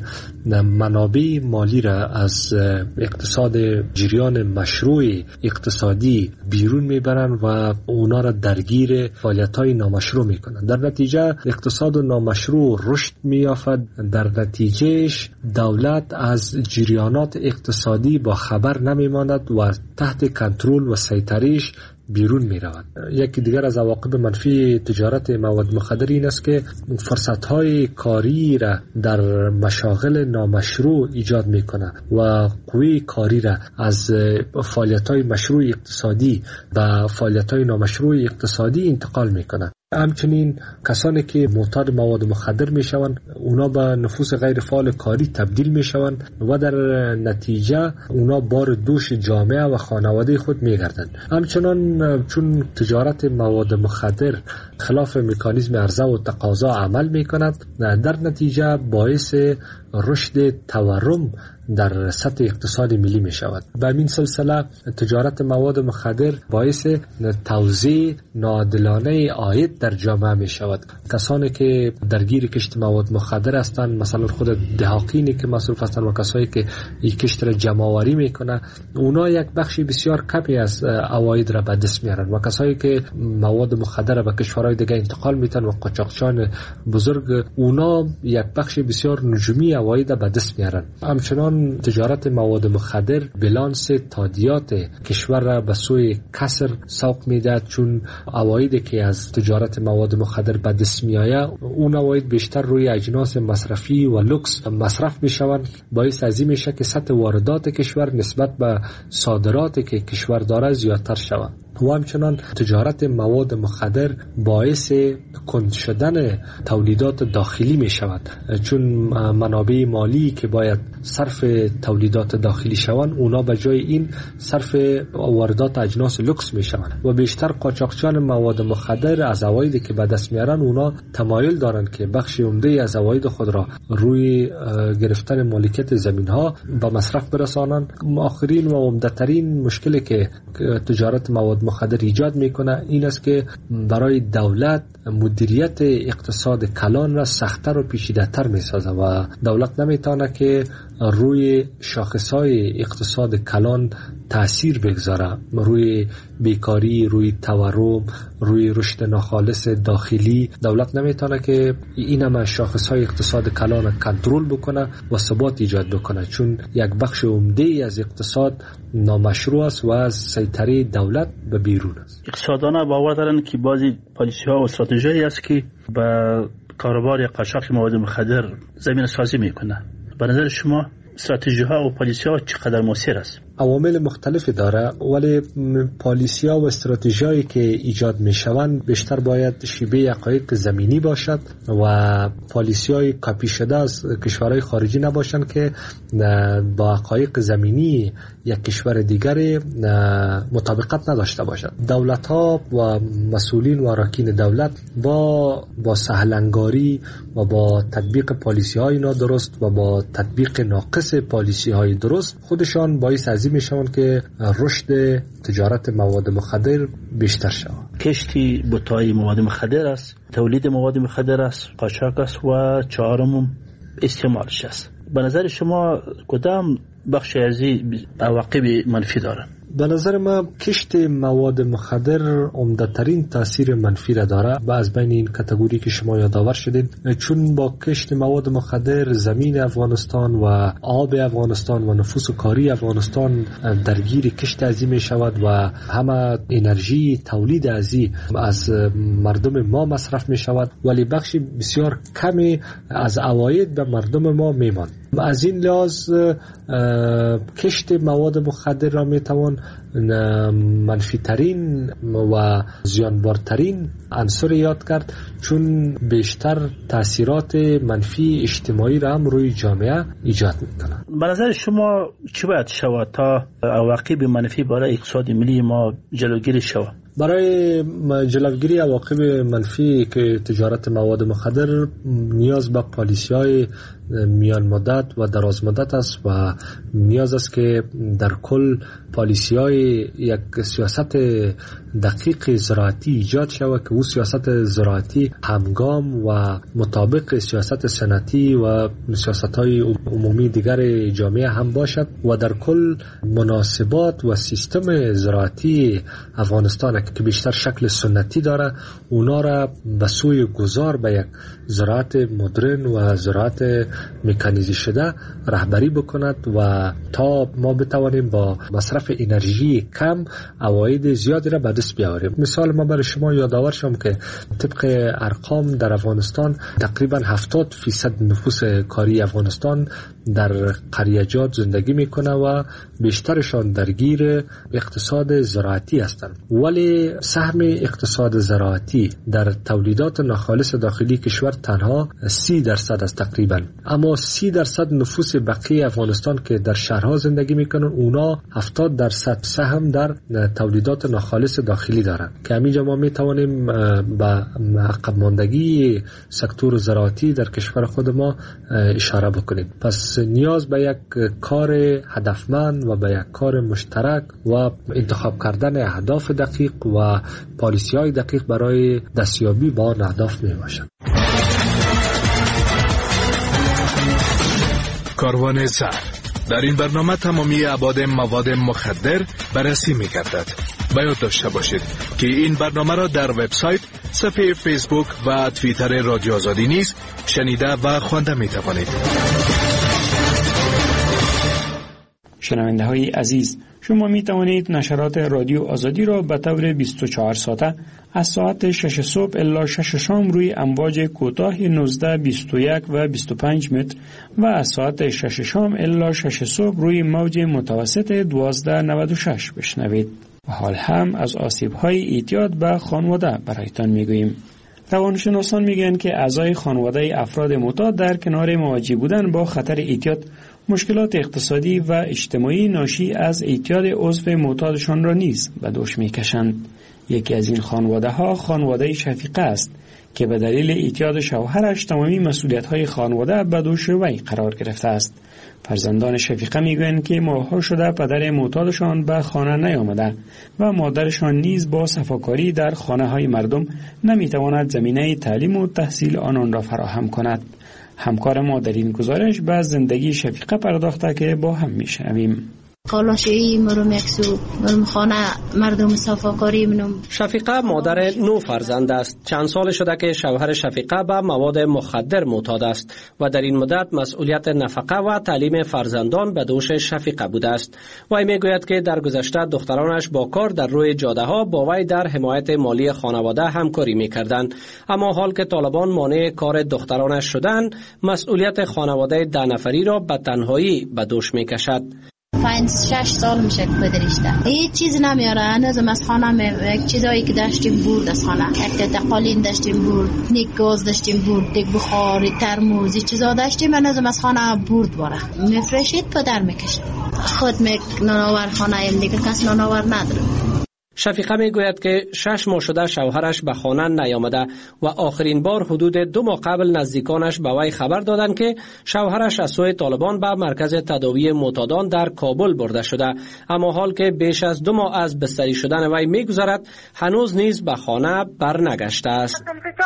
منابع مالی را از اقتصاد جریان مشروع اقتصادی بیرون میبرن و اونا را درگیر فعالیت‌های نامشروع میکنن. در نتیجه اقتصاد نامشروع رشد می‌یافت، در نتیجهش دولت از جریانات اقتصادی با خبر نمیماند و تحت کنترل و سیطره‌اش بیرون می رود. یکی دیگر از عواقب منفی تجارت مواد مخدر این است که فرصت‌های کاری را در مشاغل نامشروع ایجاد می کنه و قوی کاری را از فعالیت‌های مشروع اقتصادی به فعالیت‌های نامشروع اقتصادی انتقال می کنه. همچنین کسانی که معتاد مواد مخدر می شوند اونا به نفوس غیر فعال کاری تبدیل می شوند و در نتیجه اونا بار دوش جامعه و خانواده خود می گردند. همچنان چون تجارت مواد مخدر خلاف مکانیزم عرضه و تقاضا عمل می کند، در نتیجه باعث رشد تورم در سطح اقتصاد ملی می شود. به این سلسله تجارت مواد مخدر باعث توزیع ناعادلانه عاید در جامعه می شود. کسانی که درگیر کشت مواد مخدر هستند، مثلا خود دهاقینی که مصروف هستند و کسایی که این کشت را جمع‌آوری میکنه، اونا یک بخشی بسیار کمی از عواید را به دست میارن و کسایی که مواد مخدر را به کشورهای دیگه انتقال میدن و قاچاقچیان بزرگ، اونا یک بخش بسیار نجومی عواید را به دست میارن. همچنان تجارت مواد مخدر بلانس تادیات کشور را به سوی کسر سوق میده، چون عوایدی که از تجارت مواد مخدر به دست میآید اون عواید بیشتر روی اجناس مصرفی و لوکس مصرف میشوند، باعث از این میشه که سطح واردات کشور نسبت به صادراتی که کشور داره زیادتر شود. و همچنان تجارت مواد مخدر باعث کند شدن تولیدات داخلی می شود، چون منابع مالی که باید صرف تولیدات داخلی شوند اونا به جای این صرف واردات اجناس لوکس می شوند و بیشتر قاچاقچیان مواد مخدر از عوایدی که به دست میارن اونا تمایل دارند که بخش عمده از عواید خود را روی گرفتن مالکیت زمین ها به مصرف برسانند. آخرین و عمده‌ترین مشکلی که تجارت مواد مخدر ایجاد میکنه این است که برای دولت مدیریت اقتصاد کلان را سخت‌تر و پیچیده‌تر میسازه و دولت نمیتونه که روی شاخصهای اقتصاد کلان تأثیر بگذاره، روی بیکاری، روی تورم، روی رشد ناخالص داخلی. دولت نمیتونه که این همه شاخصهای اقتصاد کلان کنترل بکنه و ثبات ایجاد بکنه، چون یک بخش عمده از اقتصاد نامشروع است و از سیطره دولت به بیرون است. اقتصاددانان باور دارند که بعضی پالیسی‌ها و استراتژی است که به کاروبار قاچاق مواد مخدر زمین سازی میکنه. به نظر شما استراتژی ها و پالیسی ها چقدر مؤثر است؟ عوامل مختلفی داره، ولی پالیسی ها و استراتژی هایی که ایجاد می شوند بیشتر باید شیوه حقایق زمینی باشد و پالیسی های کاپی شده از کشورهای خارجی نباشند که با حقایق زمینی یک کشور دیگر مطابقت نداشته باشد. دولت ها و مسئولین و اراکین دولت با سهلنگاری و با تطبیق پالیسی های نادرست و با تطبیق ناقص پالیسی های درست خودشان باعث از این میشوند که رشد تجارت مواد مخدر بیشتر شود. کشتی بوتای مواد مخدر است، تولید مواد مخدر است، قاچاق است و چهارم استعمالش است. به نظر شما کدام بخش از عواقب منفی دارد؟ به نظر ما کشت مواد مخدر عمده‌ترین تاثیر منفی را داره و از بین این کاتگوری که شما یادآور شدید، چون با کشت مواد مخدر زمین افغانستان و آب افغانستان و نفوس کاری افغانستان درگیر کشت ازی می شود و همه انرژی تولید ازی از مردم ما مصرف می شود، ولی بخش بسیار کمی از عواید به مردم ما میماند. از این لحاظ کشت مواد مخدر را میتوان منفی ترین و زیانبارترین عنصر یاد کرد، چون بیشتر تاثیرات منفی اجتماعی را هم روی جامعه ایجاد میکنه. به نظر شما چه باید شود تا عواقب منفی برای اقتصاد ملی ما جلوگیری شود؟ برای جلوگیری عواقب منفی که تجارت مواد مخدر نیاز به پالیسی‌های میان مدت و دراز مدت است و نیاز است که در کل پالیسی‌های یک سیاست دقیق زراعتی ایجاد شود که او سیاست زراعتی همگام و مطابق سیاست صنعتی و سیاست‌های عمومی دیگر جامعه هم باشد و در کل مناسبات و سیستم زراعتی افغانستان که بیشتر شکل سنتی داره اونا را به سوی گذار به یک زراعت مدرن و زراعت مکانیزه شده رهبری بکند و تا ما بتوانیم با مصرف انرژی کم عواید زیادی را به دست بیاوریم. مثال ما برای شما یادآور شم که طبق ارقام در افغانستان تقریبا 70% نفوس کاری افغانستان در قریه‌جات زندگی میکنه و بیشترشان درگیر اقتصاد زراعتی هستند، ولی سهم اقتصاد زراعتی در تولیدات ناخالص داخلی کشور تنها 30% است تقریبا. اما 30% نفوس بقیه افغانستان که در شهرها زندگی میکنن اونا 70% سهم در تولیدات ناخالص داخلی دارن که همینجا ما میتوانیم به عقب ماندگی سکتور زراعتی در کشور خود ما اشاره بکنیم. پس نیاز به یک کار هدفمند و به یک کار مشترک و انتخاب کردن اهداف دقیق و پالیسی‌های دقیق برای دستیابی با آن اهداف میباشد. کاروان زر. در این برنامه تمامی ابعاد مواد مخدر بررسی می‌گردد. باید داشته باشید که این برنامه را در وبسایت، صفحه فیسبوک و توییتر رادیو آزادی نیز شنیده و خوانده می‌توانید. شنونده‌های عزیز، شما می توانید نشرات رادیو آزادی را به طور 24 ساعته از ساعت 6 صبح الی 6 شام روی امواج کوتاه 19، 21 و 25 متر و از ساعت 6 شام الی 6 صبح روی موج متوسط 1296 بشنوید. و حال هم از آسیب‌های اعتیاد به خانواده برایتان می‌گوییم. روانشناسان میگن که اعضای خانواده افراد معتاد در کنار مواجه بودن با خطر اعتیاد مشکلات اقتصادی و اجتماعی ناشی از اعتیاد عضو معتادشان را نیز به دوش میکشند. یکی از این خانواده ها خانواده شفیقه است که به دلیل اعتیاد شوهرش تمامی مسئولیت‌های خانواده به دوش وی قرار گرفته است. فرزندان شفیقه میگویند که ماه‌ها شده پدر معتادشان به خانه نیامده و مادرشان نیز با صفاکاری در خانه‌های مردم نمیتواند زمینه تعلیم و تحصیل آنان را فراهم کند. همکار ما در این گزارش به زندگی شفیقه پرداخته که با هم میشنویم. خالاشویی مرم یکسو مرم خانه مردم صفاکاری منم. شفیقه مادر 9 فرزند است. چند سال شده که شوهر شفیقه به مواد مخدر معتاد است و در این مدت مسئولیت نفقه و تعلیم فرزندان به دوش شفیقه بوده است. وی میگوید که در گذشته دخترانش با کار در روی جاده ها با وی در حمایت مالی خانواده همکاری میکردند، اما حال که طالبان مانع کار دخترانش شدند مسئولیت خانواده 10 نفری را به تنهایی به دوش میکشد. 5-6 سال میشه که پدرشته هیچ چیز نمیاره. هنوزم از خانه یک چیزایی که داشتیم برد از خانه، یک تقالین داشتیم برد، نیک گاز داشتیم برد، یک بخاری ترموزی چیزا داشتیم، هنوزم از خانه برد باره میفرشید پدر میکشه. خود میک نانآور خانه ایم دیگه کس نانآور نداره. شفیقه میگوید که 6 ماه شده شوهرش به خانه نیامده و آخرین بار حدود 2 ماه قبل نزدیکانش به وی خبر دادند که شوهرش از سوی طالبان به مرکز تداوی معتادان در کابل برده شده، اما حال که بیش از 2 ماه از بستری شدن وی میگذرد هنوز نیز به خانه برنگشته است.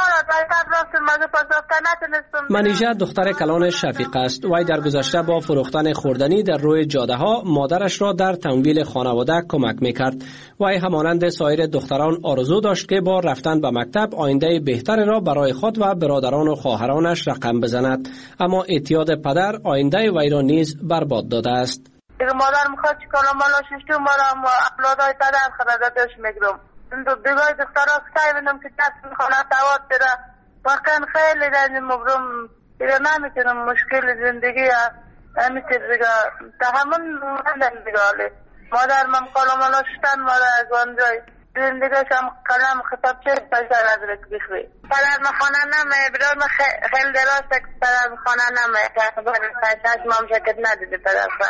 منیژه دختر کلان شفیقه است. وی در گذشته با فروختن خوردنی در روی جاده ها مادرش را در تمویل خانواده کمک میکرد. وی همانند سایر دختران آرزو داشت که با رفتن به مکتب آینده بهتر را برای خود و برادران و خواهرانش رقم بزند، اما اعتیاد پدر آینده وی را نیز برباد داده است. دیگه مادر میخواد چیکار مالا ششتو مارم و اولادای پدر خدادتش میگرم. این دو دیگه دخترها کسایی بینم که دست میخوانه دوات بره واقعا خیلی رنج مبرم دیگه نمیتونم مشکل زندگی همیشه دیگه تحمل ندارم دیگه. مادر من کلامالا شدن مادر از آنجای زندگیش هم قلم خطابچه بشر از رک بخوی. پدر من خانه نمه برای من خیلی دراسته که پدر من خانه نمه که برای 5-6 ماه شکت ندیده پدر من.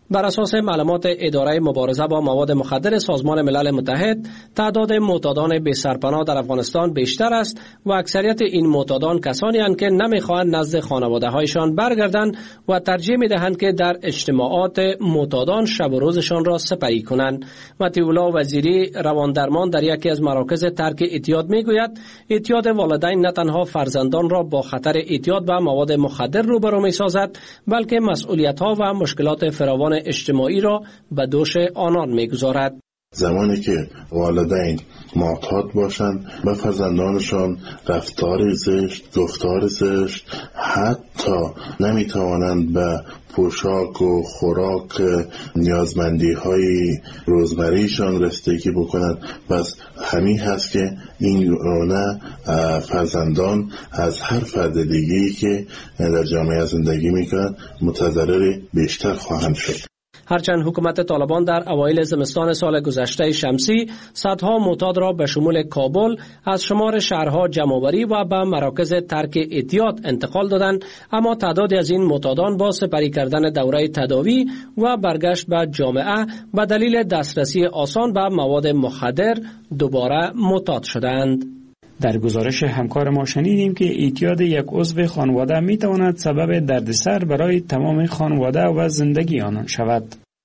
بر اساس معلومات اداره مبارزه با مواد مخدر سازمان ملل متحد، تعداد معتادان بی سرپناه در افغانستان بیشتر است و اکثریت این معتادان کسانی هستند که نمیخواهند نزد خانواده‌هایشان برگردند و ترجیح میدهند که در اجتماعات معتادان شب و روزشان را سپری کنند. مطیع وزیری رواندرمان در یکی از مراکز ترک اعتیاد میگوید اعتیاد والدین نه تنها فرزندان را با خطر اعتیاد به مواد مخدر روبرو میسازد، بلکه مسئولیت‌ها و مشکلات فراوان اجتماعی را به دوش آنان میگذارد. زمانی که والدین معتاد باشند به فرزندانشان رفتار زشت، گفتار زشت، حتی نمیتوانند به پوشاک و خوراک نیازمندی های روزمریشان رسیدگی بکنند. بس همین هست که این گونه فرزندان از هر فرد دیگه‌ای که در جامعه زندگی میکنند متضرر بیشتر خواهند شد. هرچند حکومت طالبان در اوایل زمستان سال گذشته شمسی صدها معتاد را به شمول کابل از شمار شهرها جمع‌آوری و به مراکز ترک اعتیاد انتقال دادند، اما تعدادی از این معتادان با سپری کردن دوره تداوی و برگشت به جامعه به دلیل دسترسی آسان به مواد مخدر دوباره معتاد شدند. در گزارش همکار ما شنیدیم که اعتیاد یک عضو خانواده می تواند سبب دردسر برای تمام خانواده و زندگی آنان شود.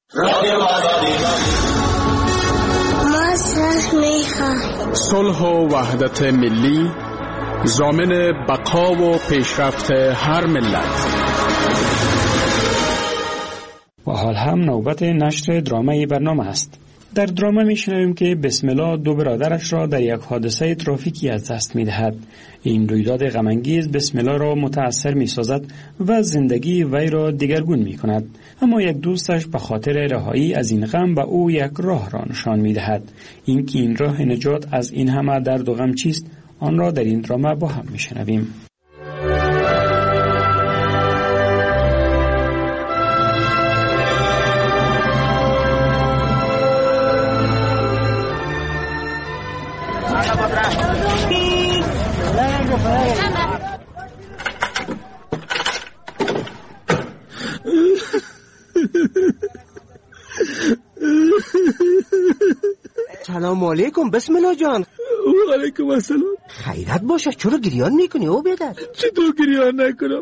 صلح و وحدت ملی ضامن بقا و پیشرفت هر ملت. و حال هم نوبت نشر درامه برنامه است. در درامه میشنویم که بسم الله دو برادرش را در یک حادثه ترافیکی از دست میدهد. این رویداد غم‌انگیز بسم الله را متأثر میسازد و زندگی وی را دگرگون میکند، اما یک دوستش به خاطر رهایی از این غم به او یک راه را نشان میدهد. اینکه این راه نجات از این همه درد و غم چیست، آن را در این درامه با هم میشنویم. سلام علیکم بسم الله جان. و علیکم السلام. خیرت باشه، چرا گریان میکنی او بیادر؟ چطور گریان نکنم؟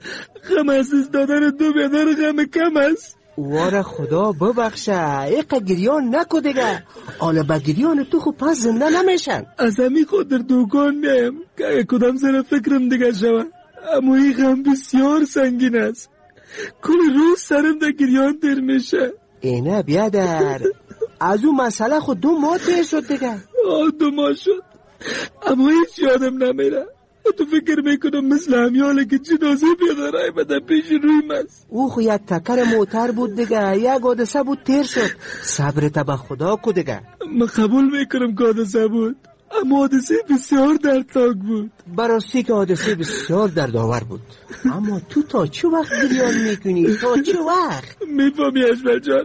غم از دادن دو بیادر غم کم است. واره خدا ببخشه، ایقا گریان نکو دیگه. حالا با گریان تو خود پس زنده نمیشن. از همی خود در دوکان میم که کدام سر فکرم دیگه شود، اما این غم بسیار سنگین است. کل روز سرم در گریان تر میشه. اینه بیادر، از اون مسئله خود 2 ماه تیر شد دیگه. 2 ماه شد، اما هیچ یادم نمیره. تو فکر میکنم مثل همیاله که جنازه بیادرهای بده پیش رویم است. او خو یک تکر موتر بود دیگه، یک حادثه بود تیر شد. صبرت به خدا کو دیگه. من قبول میکنم که حادثه بود، اما حادثه بسیار دردناک بود. براستی که حادثه بسیار دردآور بود. اما تو تا چه وقت گریان میکنی؟ تا چه وقت؟ میفهمی اجمل جان،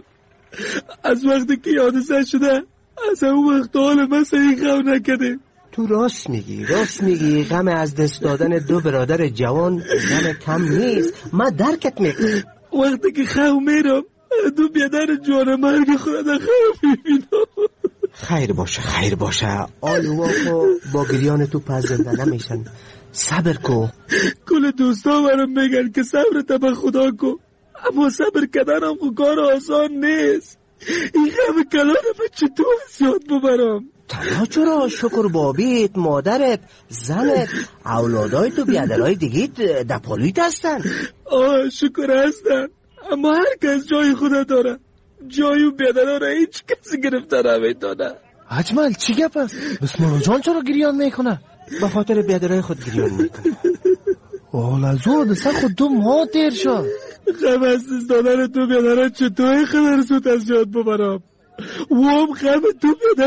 از وقتی که حادثه شده از اون وقت حال من صحیح غم نکرده. تو راست میگی غم از دست دادن 2 برادر جوان غم کم نیست. من درکت میکنم. وقتی که خو میرم 2 بیادر جوان مرگ خود در خو میبینم. خیر باشه آلوها با گریان تو پس زنده نمیشن. صبر کو. کل دوستا برام میگن که صبرت به خدا کو، اما صبر کردنم خو کار آسان نیست. این غم کلانه من چطور زیاد ببرم؟ تنها چرا؟ شکر بابیت، مادرت، زنت، اولادای تو بیادرهای دیگیت در پالیت هستن. شکر هستن، اما هر کس جای خود داره. جای بیادرها را هیچ کسی گرفته نمیتونه. اجمل چی گپ است؟ بسم الله جان چرا گریان میکنه؟ به خاطر بیادرهای خود گریان میکنه. حالا حادثه خود 2 ماه تیر شد. غم از دست دادن 2 بیادرها چطور خبر زود از یاد ببرم؟ وام غم 2 بیادر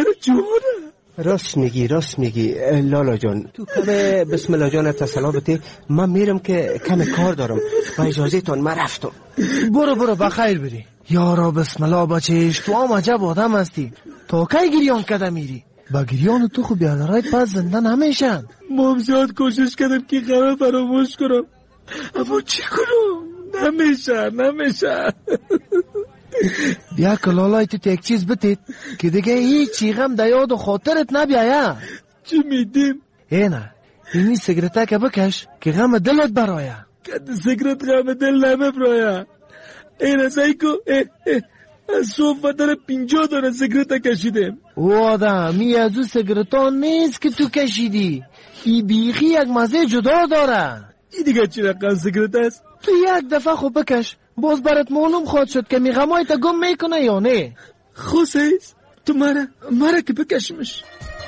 جوانه. راست میگی لالا جان. تو کم بسم الله جان اتصالا بده، من میرم که کم کار دارم. با اجازه تان من رفتم. برو بخیر بری. یارا بسم الله بچهش، تو هم عجب آدم هستی. تا کی گریان کده میری؟ با گریان تو خوب بیادرهای پس زنده نمیشن. من زیاد کوشش کردم که غم فراموش کنم، اما چی کنم؟ نمیشه. بیا کلالای تو یک چیز بتید که دیگه هیچی غم در یاد و خاطرت نبیایه. چی میدیم؟ اینه اینی سیگرته که بکش که غم دلت برایه. که سیگرت غم دل نمیبرایه. اینه سایکو از صوفه در 50 دانه سیگرت کشیدیم. او آدم می از او سیگرتا نیست که تو کشیدی. ای بیخی یک مزه جدا داره. ای دیگه چی رقم سیگرت است؟ تو یک دفعه خوب بکش باز برات معلوم خواهد شد که می غمای تا گم میکنه یا نه. خوسیز تو مرا که بکشمش.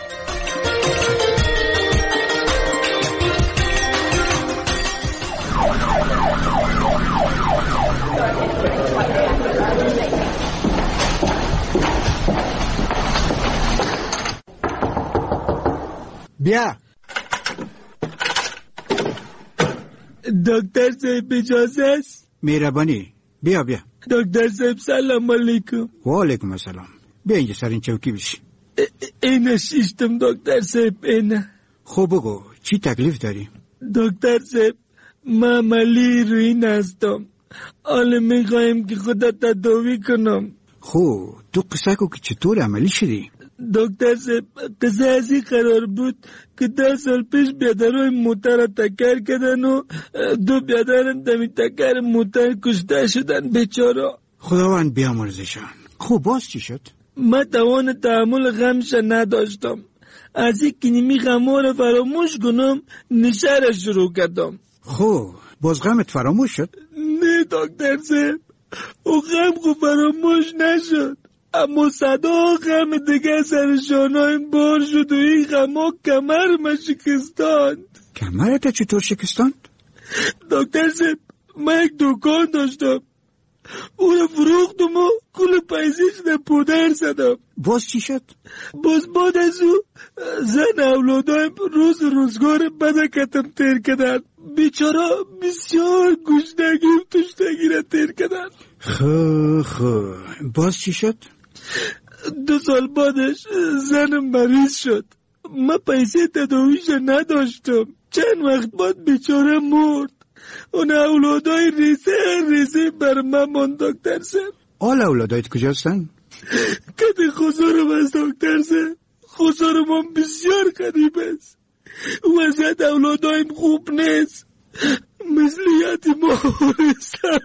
بیا دکتر صاحب اجازه است؟ مهربانی بیا. دکتر صاحب سلام علیکم. و علیکم السلام. بیا اینجا سر این چوکی بشی. اینه شیشتم دکتر صاحب اینه. خب بگو چی تکلیف داری؟ دکتر صاحب من عملی روین هستم. حالا میخوایم که خودت تداوی کنم. خب تو قصه کو که چطور عملی شدی؟ دکتر صاحب قصه ازی قرار بود که 10 سال پیش بیادرهای موتر تکر کردن و 2 بیادرن دمی تکر موتر کشته شدن بیچارا. خداوند بیامرزشان. خب باز چی شد؟ من توان تحمل غمش نداشتم. از این که نیمی غمها رو فراموش کنم نشه را شروع کردم. خب باز غمت فراموش شد؟ نه دکتر صاحب او غم خود فراموش نشد، اما صدا غم دیگه سر شانهایم بار شد و این غمها کمرم شکستاند. کمرت چطور شکستاند؟ دکتر صاحب من یک دکان داشتم، او رو فروختم و کل پیسش در پودر زدم. باز چی شد؟ باز بعد از او زن اولادایم روزگار بدکتم تیر کردن. بیچارا بسیار گشنگی و تشنگی را تیر کردن. خب باز چی شد؟ 2 سال بعدش زنم مریض شد. من پیسه تداویش نداشتم. چند وقت بعد بیچاره مرد. اون اولادای ریزه بر من من دکتر صاحب. آل اولادایت کجاستن؟ کده خسارم از دکتر صاحب. خسارم هم بسیار قریب است. وضعیت اولادایم خوب نیست، مثل یتیما هستن.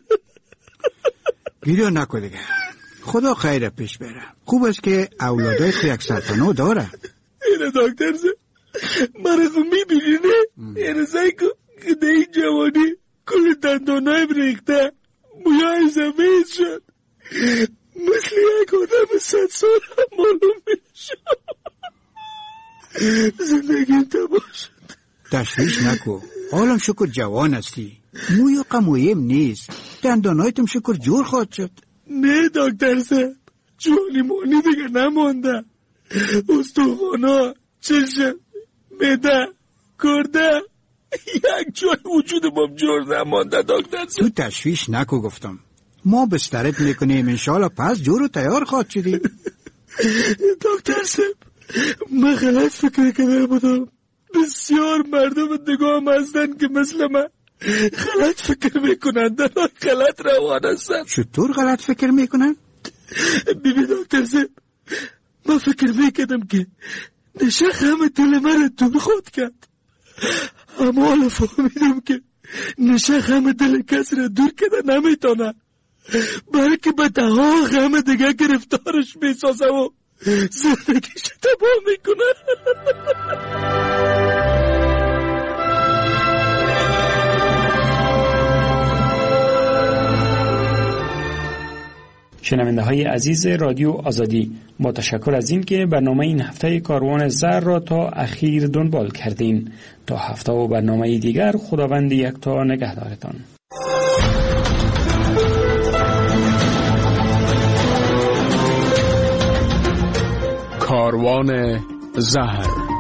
گریه نکن دیگه، خدا خیر پیش بره. خوب است که اولادای تو یک سرطانو داره. اینه دکتر صاحب مرا خو میبینی نه؟ اینه سایکو که ده این جوانی کل دندانایم ریخته، مویای زمین شد، مثل یک آدم 100 سال هم معلوم میشد. زندگیم تباه شد. تشویش نکو، حالم شکر جوان هستی، موی قمویم نیست، دندانایتم شکر جور خواهد شد. نه دکتر صاحب جوانی مونی دیگه نمانده. استخوانا، چشم، معده، گرده، یک جای وجودم جور نمانده دکتر صاحب. تو تشویش نکو گفتم، ما بسترت میکنیم انشالله پس جور و تیار خواهد شدی. دکتر صاحب من غلط فکر کرده بودم. بسیار مردم نگاه هستن که مثل من غلط فکر میکنن، در غلط روان هستن. چطور غلط فکر میکنن؟ ببین دکتر صاحب من فکر میکردم که نشه غم دل من دور خود کرد، اما حالا فهمیدم که نشه غم دل کس را دور کرده نمیتونه، بلکه به دها غم دیگه گرفتارش میسازه و زندگیش تباه میکنه. شنونده های عزیز رادیو آزادی، با تشکر از این که برنامه این هفته کاروان زر را تا اخیر دنبال کردین. تا هفته و برنامه دیگر خداوند یکتا نگهدارتان. کاروان زهر